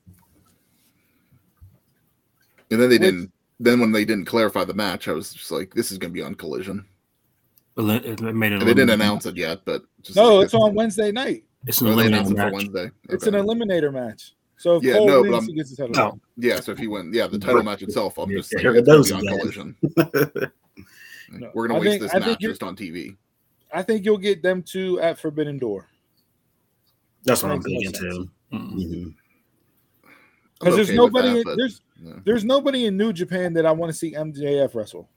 And then they didn't. Then when they didn't clarify the match, I was just like, "This is going to be on Collision." They didn't announce it yet, but it's on Wednesday night. It's an eliminator match. Wednesday. Okay. It's an eliminator match. So if Cole wins, he gets his title. No. Yeah, so if he wins, the title match itself, I'm just saying it's going to be on Collision. We're going to waste this match just on TV. I think you'll get them two at Forbidden Door. That's what I'm thinking too. Because there's nobody. There's nobody in New Japan that I want to see MJF wrestle.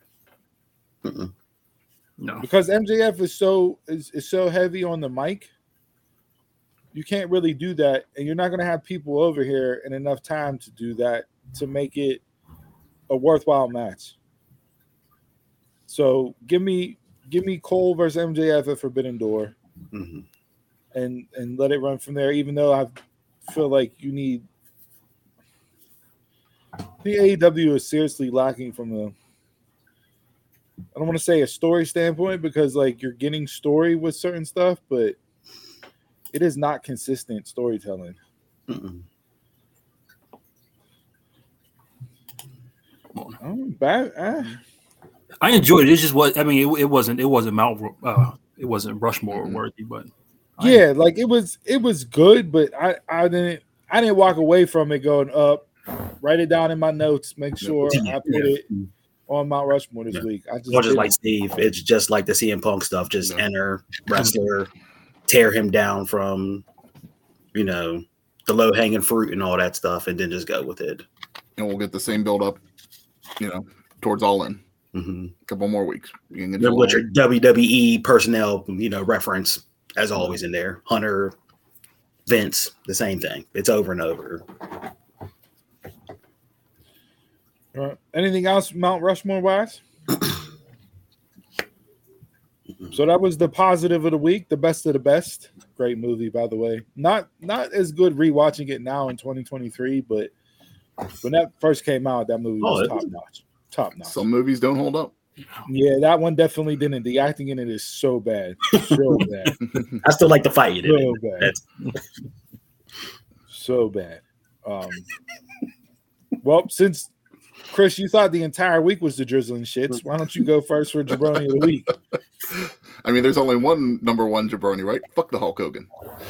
No, because MJF is so heavy on the mic. You can't really do that, and you're not going to have people over here in enough time to do that to make it a worthwhile match. So give me Cole versus MJF at Forbidden Door, and let it run from there. Even though I feel like you need. The AEW is seriously lacking from I don't want to say a story standpoint, because like you're getting story with certain stuff, but it is not consistent storytelling. I enjoyed it. It's just what I mean. It wasn't Rushmore worthy, but like it was good, but I didn't walk away from it going up. Write it down in my notes. Make sure I put it on Mount Rushmore this week. I just like Steve. It's just like the CM Punk stuff. Just enter wrestler, tear him down from, the low hanging fruit and all that stuff, and then just go with it. And we'll get the same build up, towards All In. A couple more weeks. You can get with your WWE personnel, reference as always in there. Hunter, Vince, the same thing. It's over and over. Anything else Mount Rushmore wise? So that was the positive of the week, the best of the best. Great movie, by the way. Not as good rewatching it now in 2023, but when that first came out, that movie was top notch. Some movies don't hold up. Yeah, that one definitely didn't. The acting in it is so bad, so bad. I still like the fight. So bad, so bad. Well, since Chris, you thought the entire week was the drizzling shits. Why don't you go first for Jabroni of the week? I mean, there's only one number one jabroni, right? Fuck the Hulk Hogan.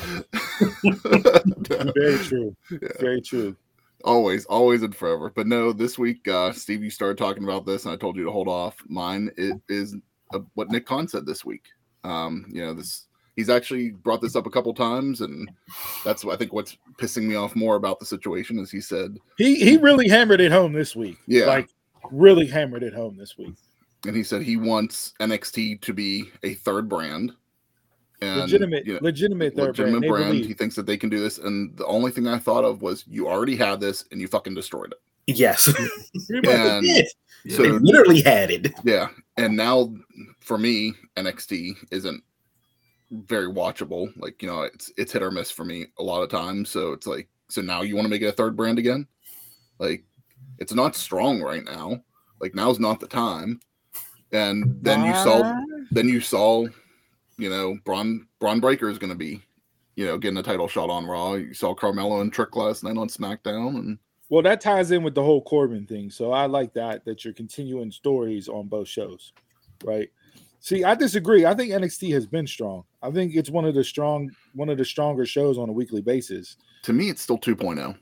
Very true. Yeah. Very true. Always and forever. But no, this week, Steve, you started talking about this, and I told you to hold off. Mine is what Nick Khan said this week. He's actually brought this up a couple times, and that's I think what's pissing me off more about the situation is he said he really hammered it home this week. Yeah, like really hammered it home this week. And he said he wants NXT to be a third brand, and legitimate third brand. He thinks that they can do this, and the only thing I thought of was you already had this and you fucking destroyed it. Yes, and so they literally had it. Yeah, and now for me, NXT isn't very watchable. Like, it's hit or miss for me a lot of times. So it's like, so now you want to make it a third brand again? Like, it's not strong right now. Like, now's not the time. And then you saw, Braun Breaker is going to be, getting a title shot on Raw. You saw Carmelo and Trick last night on SmackDown, and well, that ties in with the whole Corbin thing. So I like that you're continuing stories on both shows, right? See, I disagree. I think NXT has been strong. I think it's one of the stronger shows on a weekly basis. To me, it's still 2.0.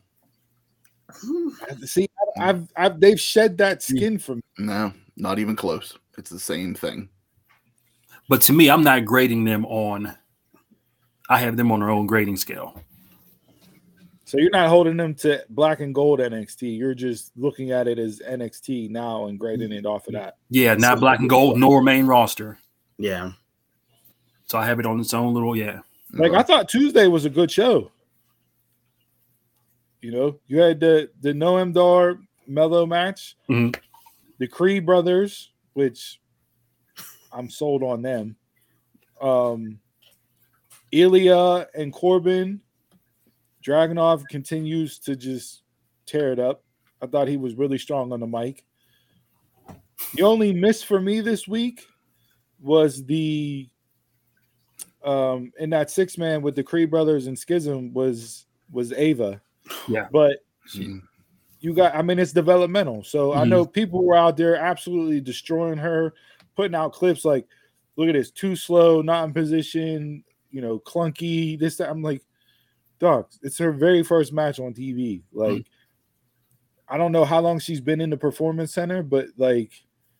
See, they've shed that skin from me. No, not even close. It's the same thing. But to me, I'm not grading them on. I have them on their own grading scale. So you're not holding them to black and gold NXT. You're just looking at it as NXT now and grading it off of that. Yeah, not black and gold nor main roster. Yeah. So I have it on its own little, Like, I thought Tuesday was a good show. You had the Noam Dar Mello match, the Creed brothers, which I'm sold on them. Ilya and Corbin. Dragunov continues to just tear it up. I thought he was really strong on the mic. The only miss for me this week was the in that 6-man with the Creed brothers and Schism was Ava. Yeah. But it's developmental. So I know people were out there absolutely destroying her, putting out clips like, look at this, too slow, not in position, clunky, this, that. I'm like, dog, it's her very first match on TV. Like, I don't know how long she's been in the Performance Center, but like,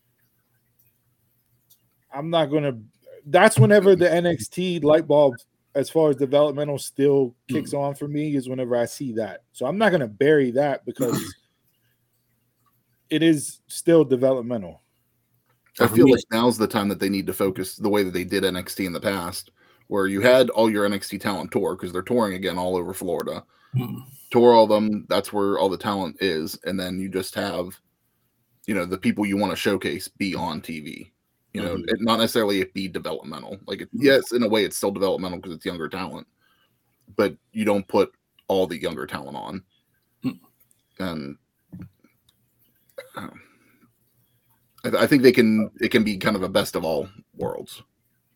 I'm not gonna. That's whenever the NXT light bulb, as far as developmental, still kicks on for me. Is whenever I see that. So I'm not gonna bury that because it is still developmental. I feel like now's the time that they need to focus the way that they did NXT in the past, where you had all your NXT talent tour, because they're touring again all over Florida. Tour all of them. That's where all the talent is. And then you just have, the people you want to showcase be on TV. Not necessarily it be developmental. Like, yes, in a way it's still developmental because it's younger talent, but you don't put all the younger talent on. And I think it can be kind of a best of all worlds.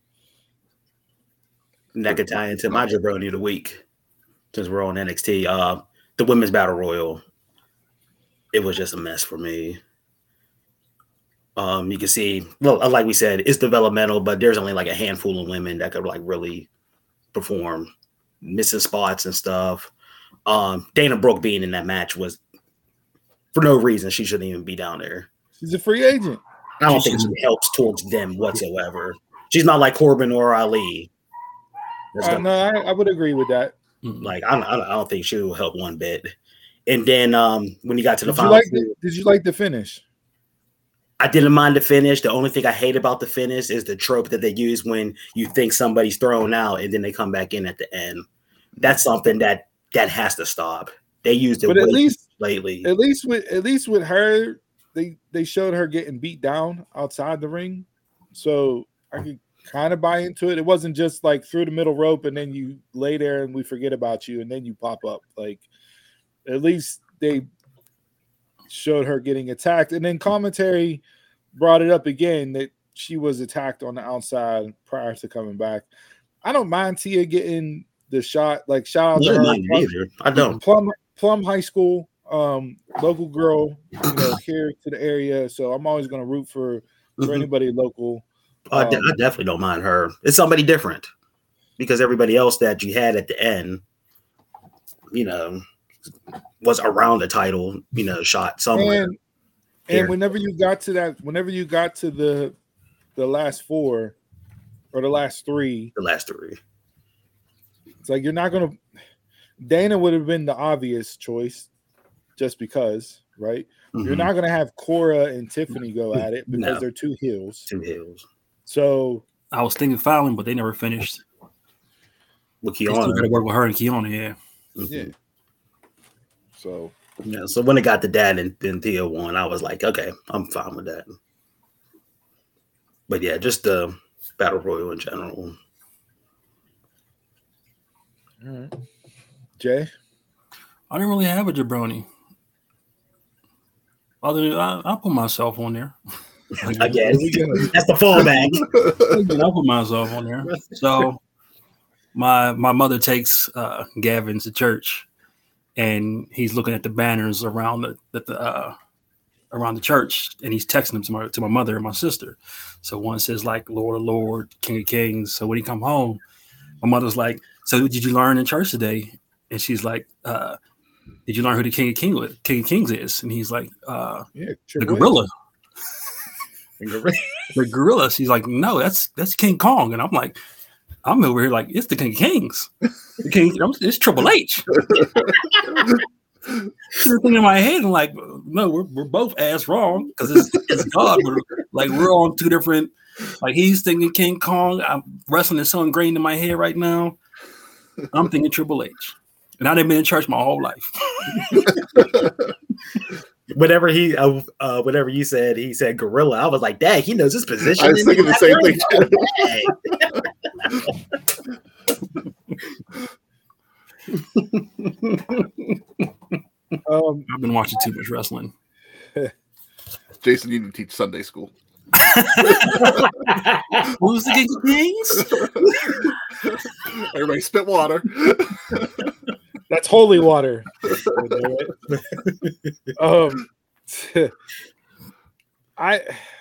And that could tie into my jabroni of the week, since we're on NXT. The Women's Battle Royal, it was just a mess for me. You can see, well, like we said, it's developmental, but there's only like a handful of women that could like really perform, missing spots and stuff. Dana Brooke being in that match was for no reason. She shouldn't even be down there. She's a free agent. I don't think she helps towards them whatsoever. She's not like Corbin or Ali. No, I would agree with that. Like, I don't think she will help one bit. And then when you got to the final, did you like the finish? I didn't mind the finish. The only thing I hate about the finish is the trope that they use when you think somebody's thrown out and then they come back in at the end. That's something that has to stop. They used it, but at least lately. At least with her, they showed her getting beat down outside the ring, so I could kind of buy into it. It wasn't just like through the middle rope and then you lay there and we forget about you and then you pop up. Like, at least they showed her getting attacked, and then commentary brought it up again that she was attacked on the outside prior to coming back. I don't mind Tia getting the shot. Like, shout out to her. Either. I don't. Plum High School, local girl, here to the area. So I'm always going to root for anybody local. I definitely don't mind her. It's somebody different, because everybody else that you had at the end, was around the title, shot somewhere. And whenever you got to the last four or the last three, it's like you're not gonna. Dana would have been the obvious choice, just because, right? You're not gonna have Cora and Tiffany go at it because they're two heels. So I was thinking Fallon, but they never finished. With Kiana, still got to work with her and Kiana, yeah. So so when it got to that and then Tia won, I was like, okay, I'm fine with that. But yeah, just the Battle Royal in general. All right. Jay? I didn't really have a jabroni. Other than I put myself on there. Again, that's the fallback. I put myself on there. So my mother takes Gavin to church, and he's looking at the banners around around the church, and he's texting them to my mother and my sister. So one says like Lord of Lord, King of Kings. So when he come home, my mother's like, "So did you learn in church today?" And she's like, "Did you learn who the King of Kings is?" And he's like, Yeah, "The gorilla." The gorilla. She's like, "No, that's King Kong." And I'm like, I'm over here like, it's the King of Kings. It's Triple H. Thing in my head, I'm like, no, we're both ass wrong because it's God. We're on two different. Like he's thinking King Kong. I'm wrestling is so ingrained in my head right now. I'm thinking Triple H, and I've been in church my whole life. Whenever you said he said gorilla, I was like, dang, he knows his position. I was thinking the same thing. I've been watching too much wrestling. Jason, you need to teach Sunday school. Who's the King of Kings? Everybody spit water. That's holy water. I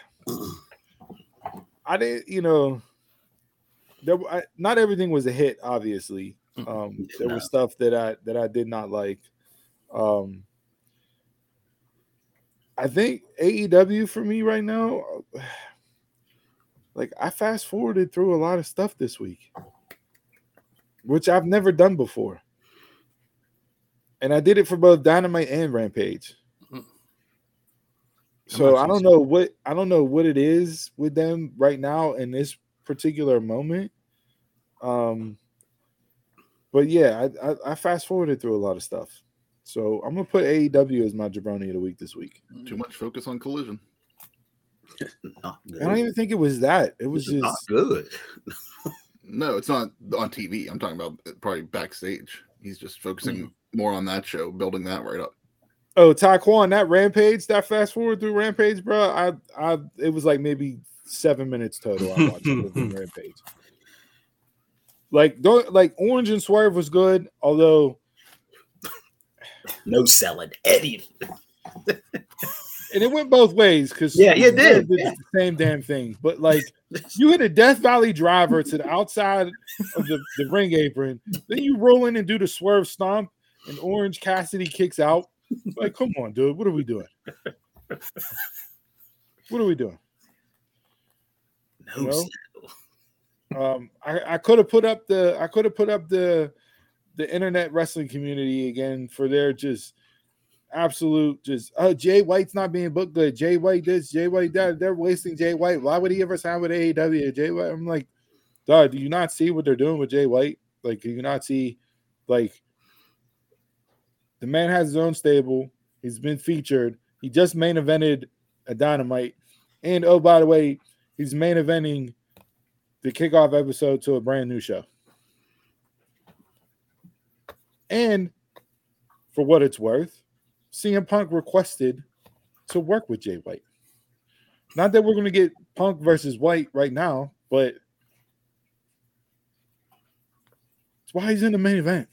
didn't, not everything was a hit, obviously. There was stuff that I did not like. I think AEW for me right now, like I fast forwarded through a lot of stuff this week, which I've never done before. And I did it for both Dynamite and Rampage. So I don't know what it is with them right now in this particular moment. But yeah, I fast forwarded through a lot of stuff. So I'm gonna put AEW as my jabroni of the week this week. Too much focus on Collision. I don't even think it was that. It was just not good. No, it's not on TV. I'm talking about probably backstage. He's just focusing more on that show, building that right up. Oh, Taekwon, that Rampage, that fast forward through Rampage, bro. It was like maybe 7 minutes total. I watched Rampage. Like Orange and Swerve was good, although no selling anything. And it went both ways because it did the same damn thing. But like you hit a Death Valley driver to the outside of the ring apron, then you roll in and do the swerve stomp, and Orange Cassidy kicks out. Like, come on, dude, what are we doing? What are we doing? I could have put up the internet wrestling community again for their just absolute Jay White's not being booked good. Jay White this, Jay White that. They're wasting Jay White. Why would he ever sign with AEW? Jay White. I'm like, dog, do you not see what they're doing with Jay White? Like, do you not see, like, the man has his own stable. He's been featured. He just main evented a Dynamite. And oh, by the way, he's main eventing the kickoff episode to a brand new show. And for what it's worth, CM Punk requested to work with Jay White. Not that we're going to get Punk versus White right now, but it's why he's in the main event.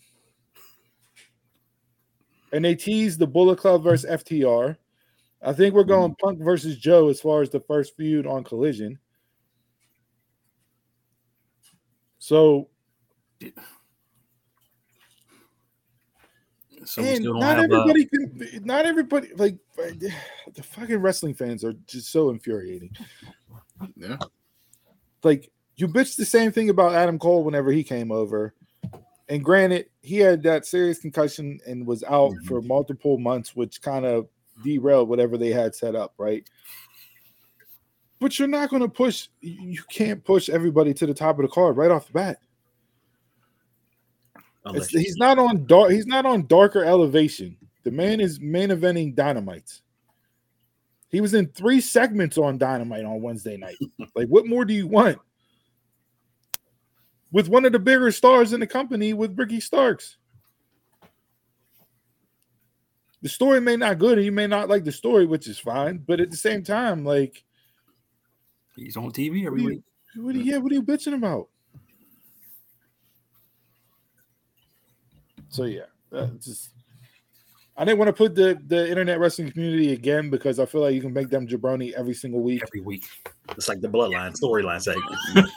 And they teased the Bullet Club versus FTR. I think we're going Punk versus Joe as far as the first feud on Collision. So and not everybody like the fucking wrestling fans are just so infuriating. Yeah. Like you bitched the same thing about Adam Cole whenever he came over. And granted, he had that serious concussion and was out for multiple months, which kind of derailed whatever they had set up, right? But you're not going to push. You can't push everybody to the top of the card right off the bat. He's not on dark. He's not on darker elevation. The man is main eventing Dynamite. He was in 3 segments on Dynamite on Wednesday night. Like, what more do you want? With one of the bigger stars in the company, with Ricky Starks. The story may not good, and you may not like the story, which is fine. But at the same time, like, he's on TV every week. What are you bitching about? So yeah, I didn't want to put the internet wrestling community again because I feel like you can make them jabroni every single week. Every week. It's like the Bloodline storyline segment.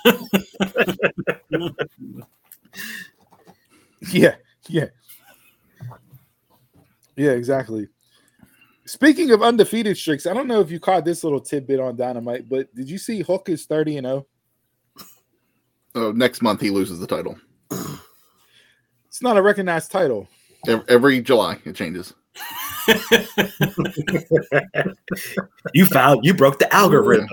Yeah, exactly. Speaking of undefeated streaks, I don't know if you caught this little tidbit on Dynamite, but did you see Hook is 30-0? Oh, next month he loses the title. It's not a recognized title. Every July it changes. You broke the algorithm.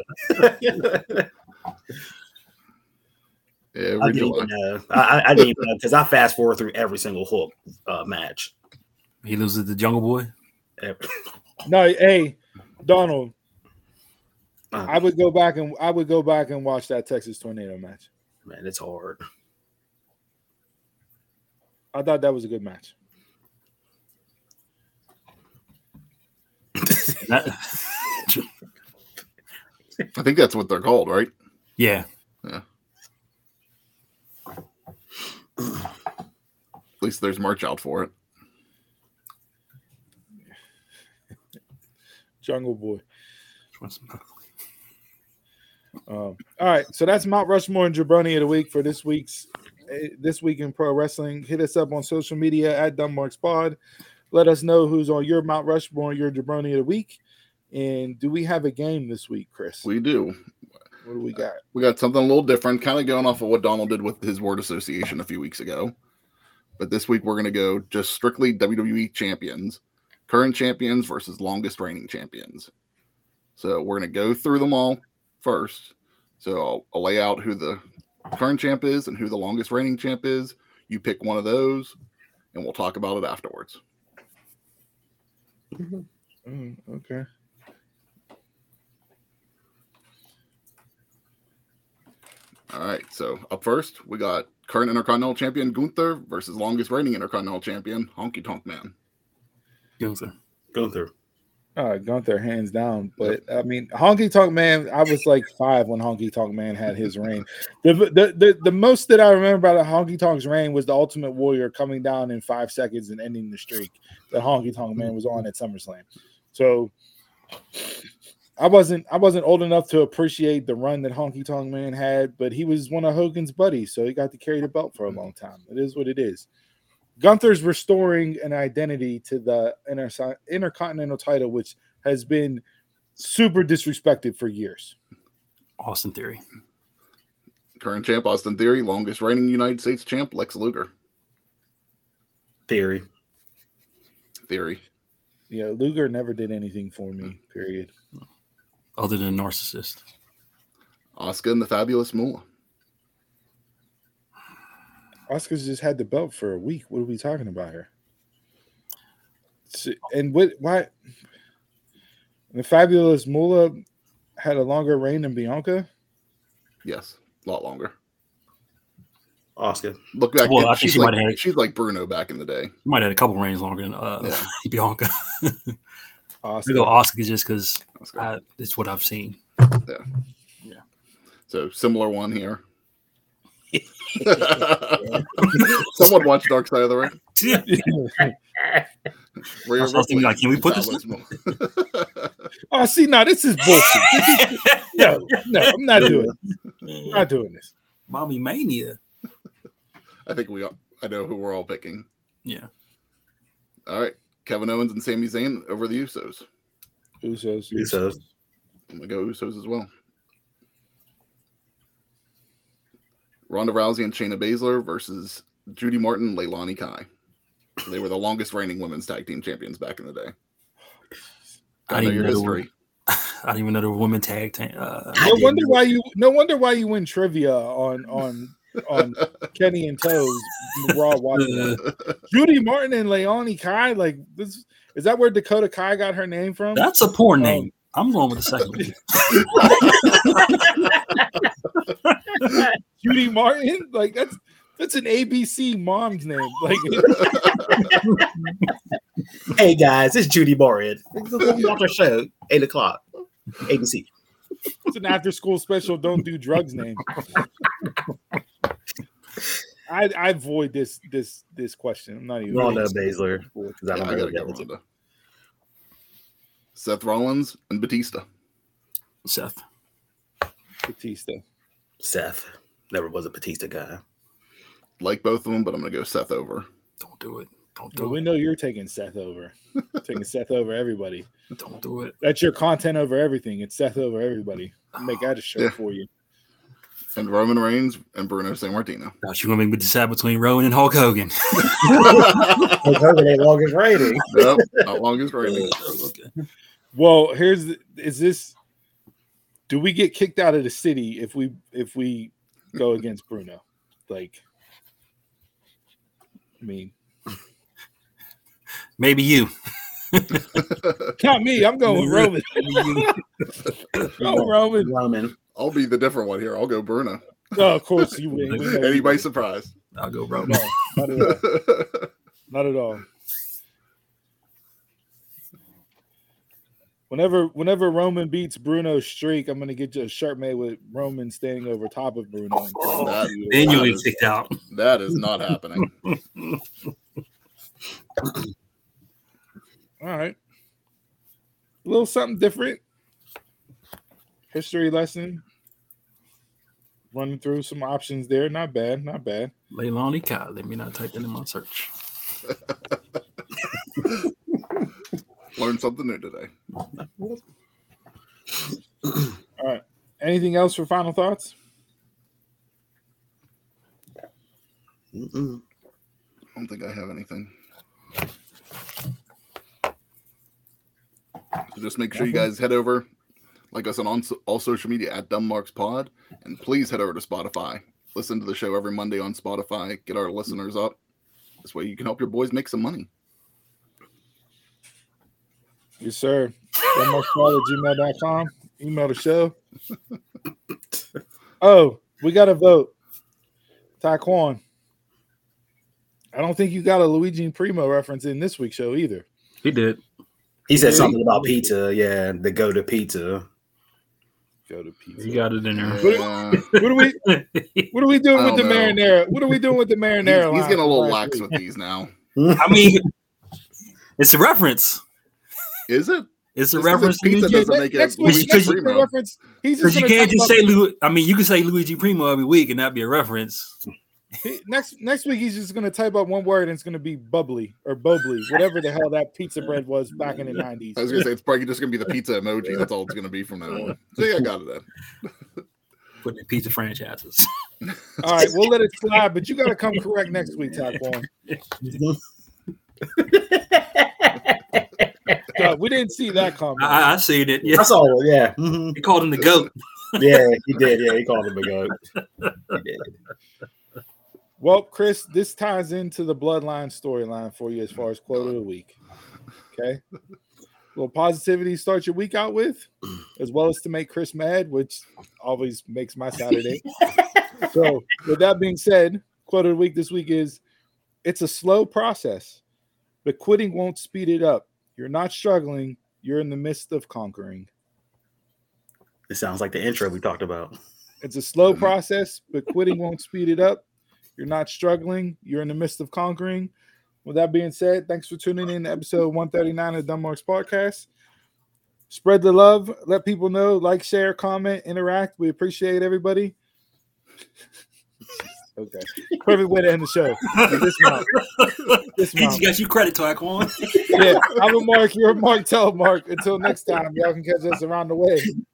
Every July. I didn't even know because I fast forward through every single Hook match. He loses the Jungle Boy. No, hey, Donald. I would go back and watch that Texas Tornado match. Man, it's hard. I thought that was a good match. I think that's what they're called, right? Yeah. At least there's merch out for it. Jungle Boy. All right, so that's Mount Rushmore and Jabroni of the Week for this week in pro wrestling. Hit us up on social media at DunmarksPod. Let us know who's on your Mount Rushmore and your Jabroni of the Week. And do we have a game this week, Chris? We do. What do we got? We got something a little different, kind of going off of what Donald did with his word association a few weeks ago. But this week we're going to go just strictly WWE champions, current champions versus longest reigning champions. So we're going to go through them all first. So I'll lay out who the current champ is and who the longest reigning champ is. You pick one of those, and we'll talk about it afterwards. Okay. All right. So up first, we got current Intercontinental Champion Gunther versus longest reigning Intercontinental Champion Honky Tonk Man. Gunther. Gunther hands down. But I mean, Honky Tonk Man, I was like 5 when Honky Tonk Man had his reign. The most that I remember about Honky Tonk's reign was the Ultimate Warrior coming down in 5 seconds and ending the streak that Honky Tonk Man was on at SummerSlam. So I wasn't old enough to appreciate the run that Honky Tonk Man had, but he was one of Hogan's buddies, so he got to carry the belt for a long time. It is what it is. Gunther's restoring an identity to the Intercontinental title, which has been super disrespected for years. Austin Theory. Current champ Austin Theory, longest reigning United States champ Lex Luger. Theory. Yeah, Luger never did anything for me, period. Other than narcissist. Asuka and the Fabulous Moolah. Asuka's just had the belt for a week. What are we talking about here? And why? The Fabulous Moolah had a longer reign than Bianca? Yes, a lot longer. Asuka. Look back. Well, I think she's like Bruno back in the day. She might have had a couple reigns longer than Bianca. Awesome. I go Asuka just because it's what I've seen. Yeah. So similar one here. Someone watch Dark Side of the Ring. I was thinking, like, can we put this? Oh, see, now this is bullshit. No, I'm not doing it. I'm not doing this. Mommy Mania. I think I know who we're all picking. Yeah. All right. Kevin Owens and Sami Zayn over the Usos. Usos. I'm going to go Usos as well. Ronda Rousey and Shayna Baszler versus Judy Martin and Leilani Kai. They were the longest reigning women's tag team champions back in the day. I know your history. I didn't even know there were women tag team. No wonder why you win trivia on Kenny and Toes Raw watching. Judy Martin and Leilani Kai, like this, is that where Dakota Kai got her name from? That's a porn name. I'm going with the second one. Judy Martin, like that's an ABC mom's name. Like, Hey guys, it's Judy Martin. Watch our show, 8:00, ABC. it's an after-school special. Don't do drugs name. I avoid this question. I'm not even. Ronda Baszler. Because I Yeah, don't I know gotta get that Ronda. Seth Rollins and Batista. Seth. Batista. Seth. Never was a Batista guy. Like both of them, but I'm gonna go Seth over. Don't do it. Don't Well, do we it. know you're taking Seth over. Taking Seth over everybody. Don't do it. That's your content over everything. It's Seth over everybody. I'll make that a show Yeah. for you. And Roman Reigns and Bruno Sammartino. Thought you were going to decide between Rowan and Hulk Hogan. Hulk Hogan ain't longest reigning. Nope, not longest reigning. Okay. Well, do we get kicked out of the city if we go against Bruno? Like, I mean, Maybe you. not me. I'm going with Roman. Oh, Roman. Roman. I'll be the different one here. I'll go Bruno. Oh, of course you win. We know you Anybody win. surprised? I'll go Roman. No, not at all. Not at all. Whenever Roman beats Bruno's streak, I'm gonna get you a shirt made with Roman standing over top of Bruno. Then you'll get kicked out. That is not happening. All right. A little something different. History lesson. Running through some options there. Not bad. Not bad. Leilani Kai. Let me not type that in my search. Learned something new today. All right. Anything else for final thoughts? Mm-mm. I don't think I have anything. So just make sure you guys head over, like us on all social media at DumbMarksPod, and please head over to Spotify. Listen to the show every Monday on Spotify. Get our listeners up. This way you can help your boys make some money. Yes, sir. DumbMarksPod@gmail.com. Email the show. Oh, we got to vote. Taekwon. I don't think you got a Luigi Primo reference in this week's show either. He did. He said something about pizza. Yeah, the go to pizza. Go to pizza. You got it in there. Yeah. What are we doing I with the don't know. marinara? What are we doing with the marinara? He's line getting a little last lax week? with these now. I mean, it's a reference. Is it? It's a Just 'cause reference it's to pizza Luigi. doesn't make it Next week, Luigi next week the Primo. reference. He's Because just you gonna can't talk just about- say I mean, you can say Luigi Primo every week and that be a reference. next week he's just gonna type out one word and it's gonna be bubbly or bubbly, whatever the hell that pizza bread was back in the 90s. I was gonna say it's probably just gonna be the pizza emoji. That's all it's gonna be from now on. So yeah, I got it then. Putting in pizza franchises. All right, we'll let it slide, but you gotta come correct next week, Taekwon. We didn't see that coming. I seen it. Yeah. I saw it. Yeah. Mhm. He called him the GOAT. Yeah, he did. Yeah, he called him a goat. He did. Well, Chris, this ties into the bloodline storyline for you as far as quote of the week. Okay. A little positivity to start your week out with, as well as to make Chris mad, which always makes my Saturday. So, with that being said, quote of the week this week is, it's a slow process, but quitting won't speed it up. You're not struggling. You're in the midst of conquering. It sounds like the intro we talked about. It's a slow process, but quitting won't speed it up. You're not struggling. You're in the midst of conquering. With that being said, thanks for tuning in to episode 139 of Dunmarks Podcast. Spread the love. Let people know. Like, share, comment, interact. We appreciate everybody. Okay. Perfect way to end the show. This He month. got you credit, Taekwon. Yeah, I'm a Mark. You're a Mark. Tell Mark. Until next time, y'all can catch us around the way.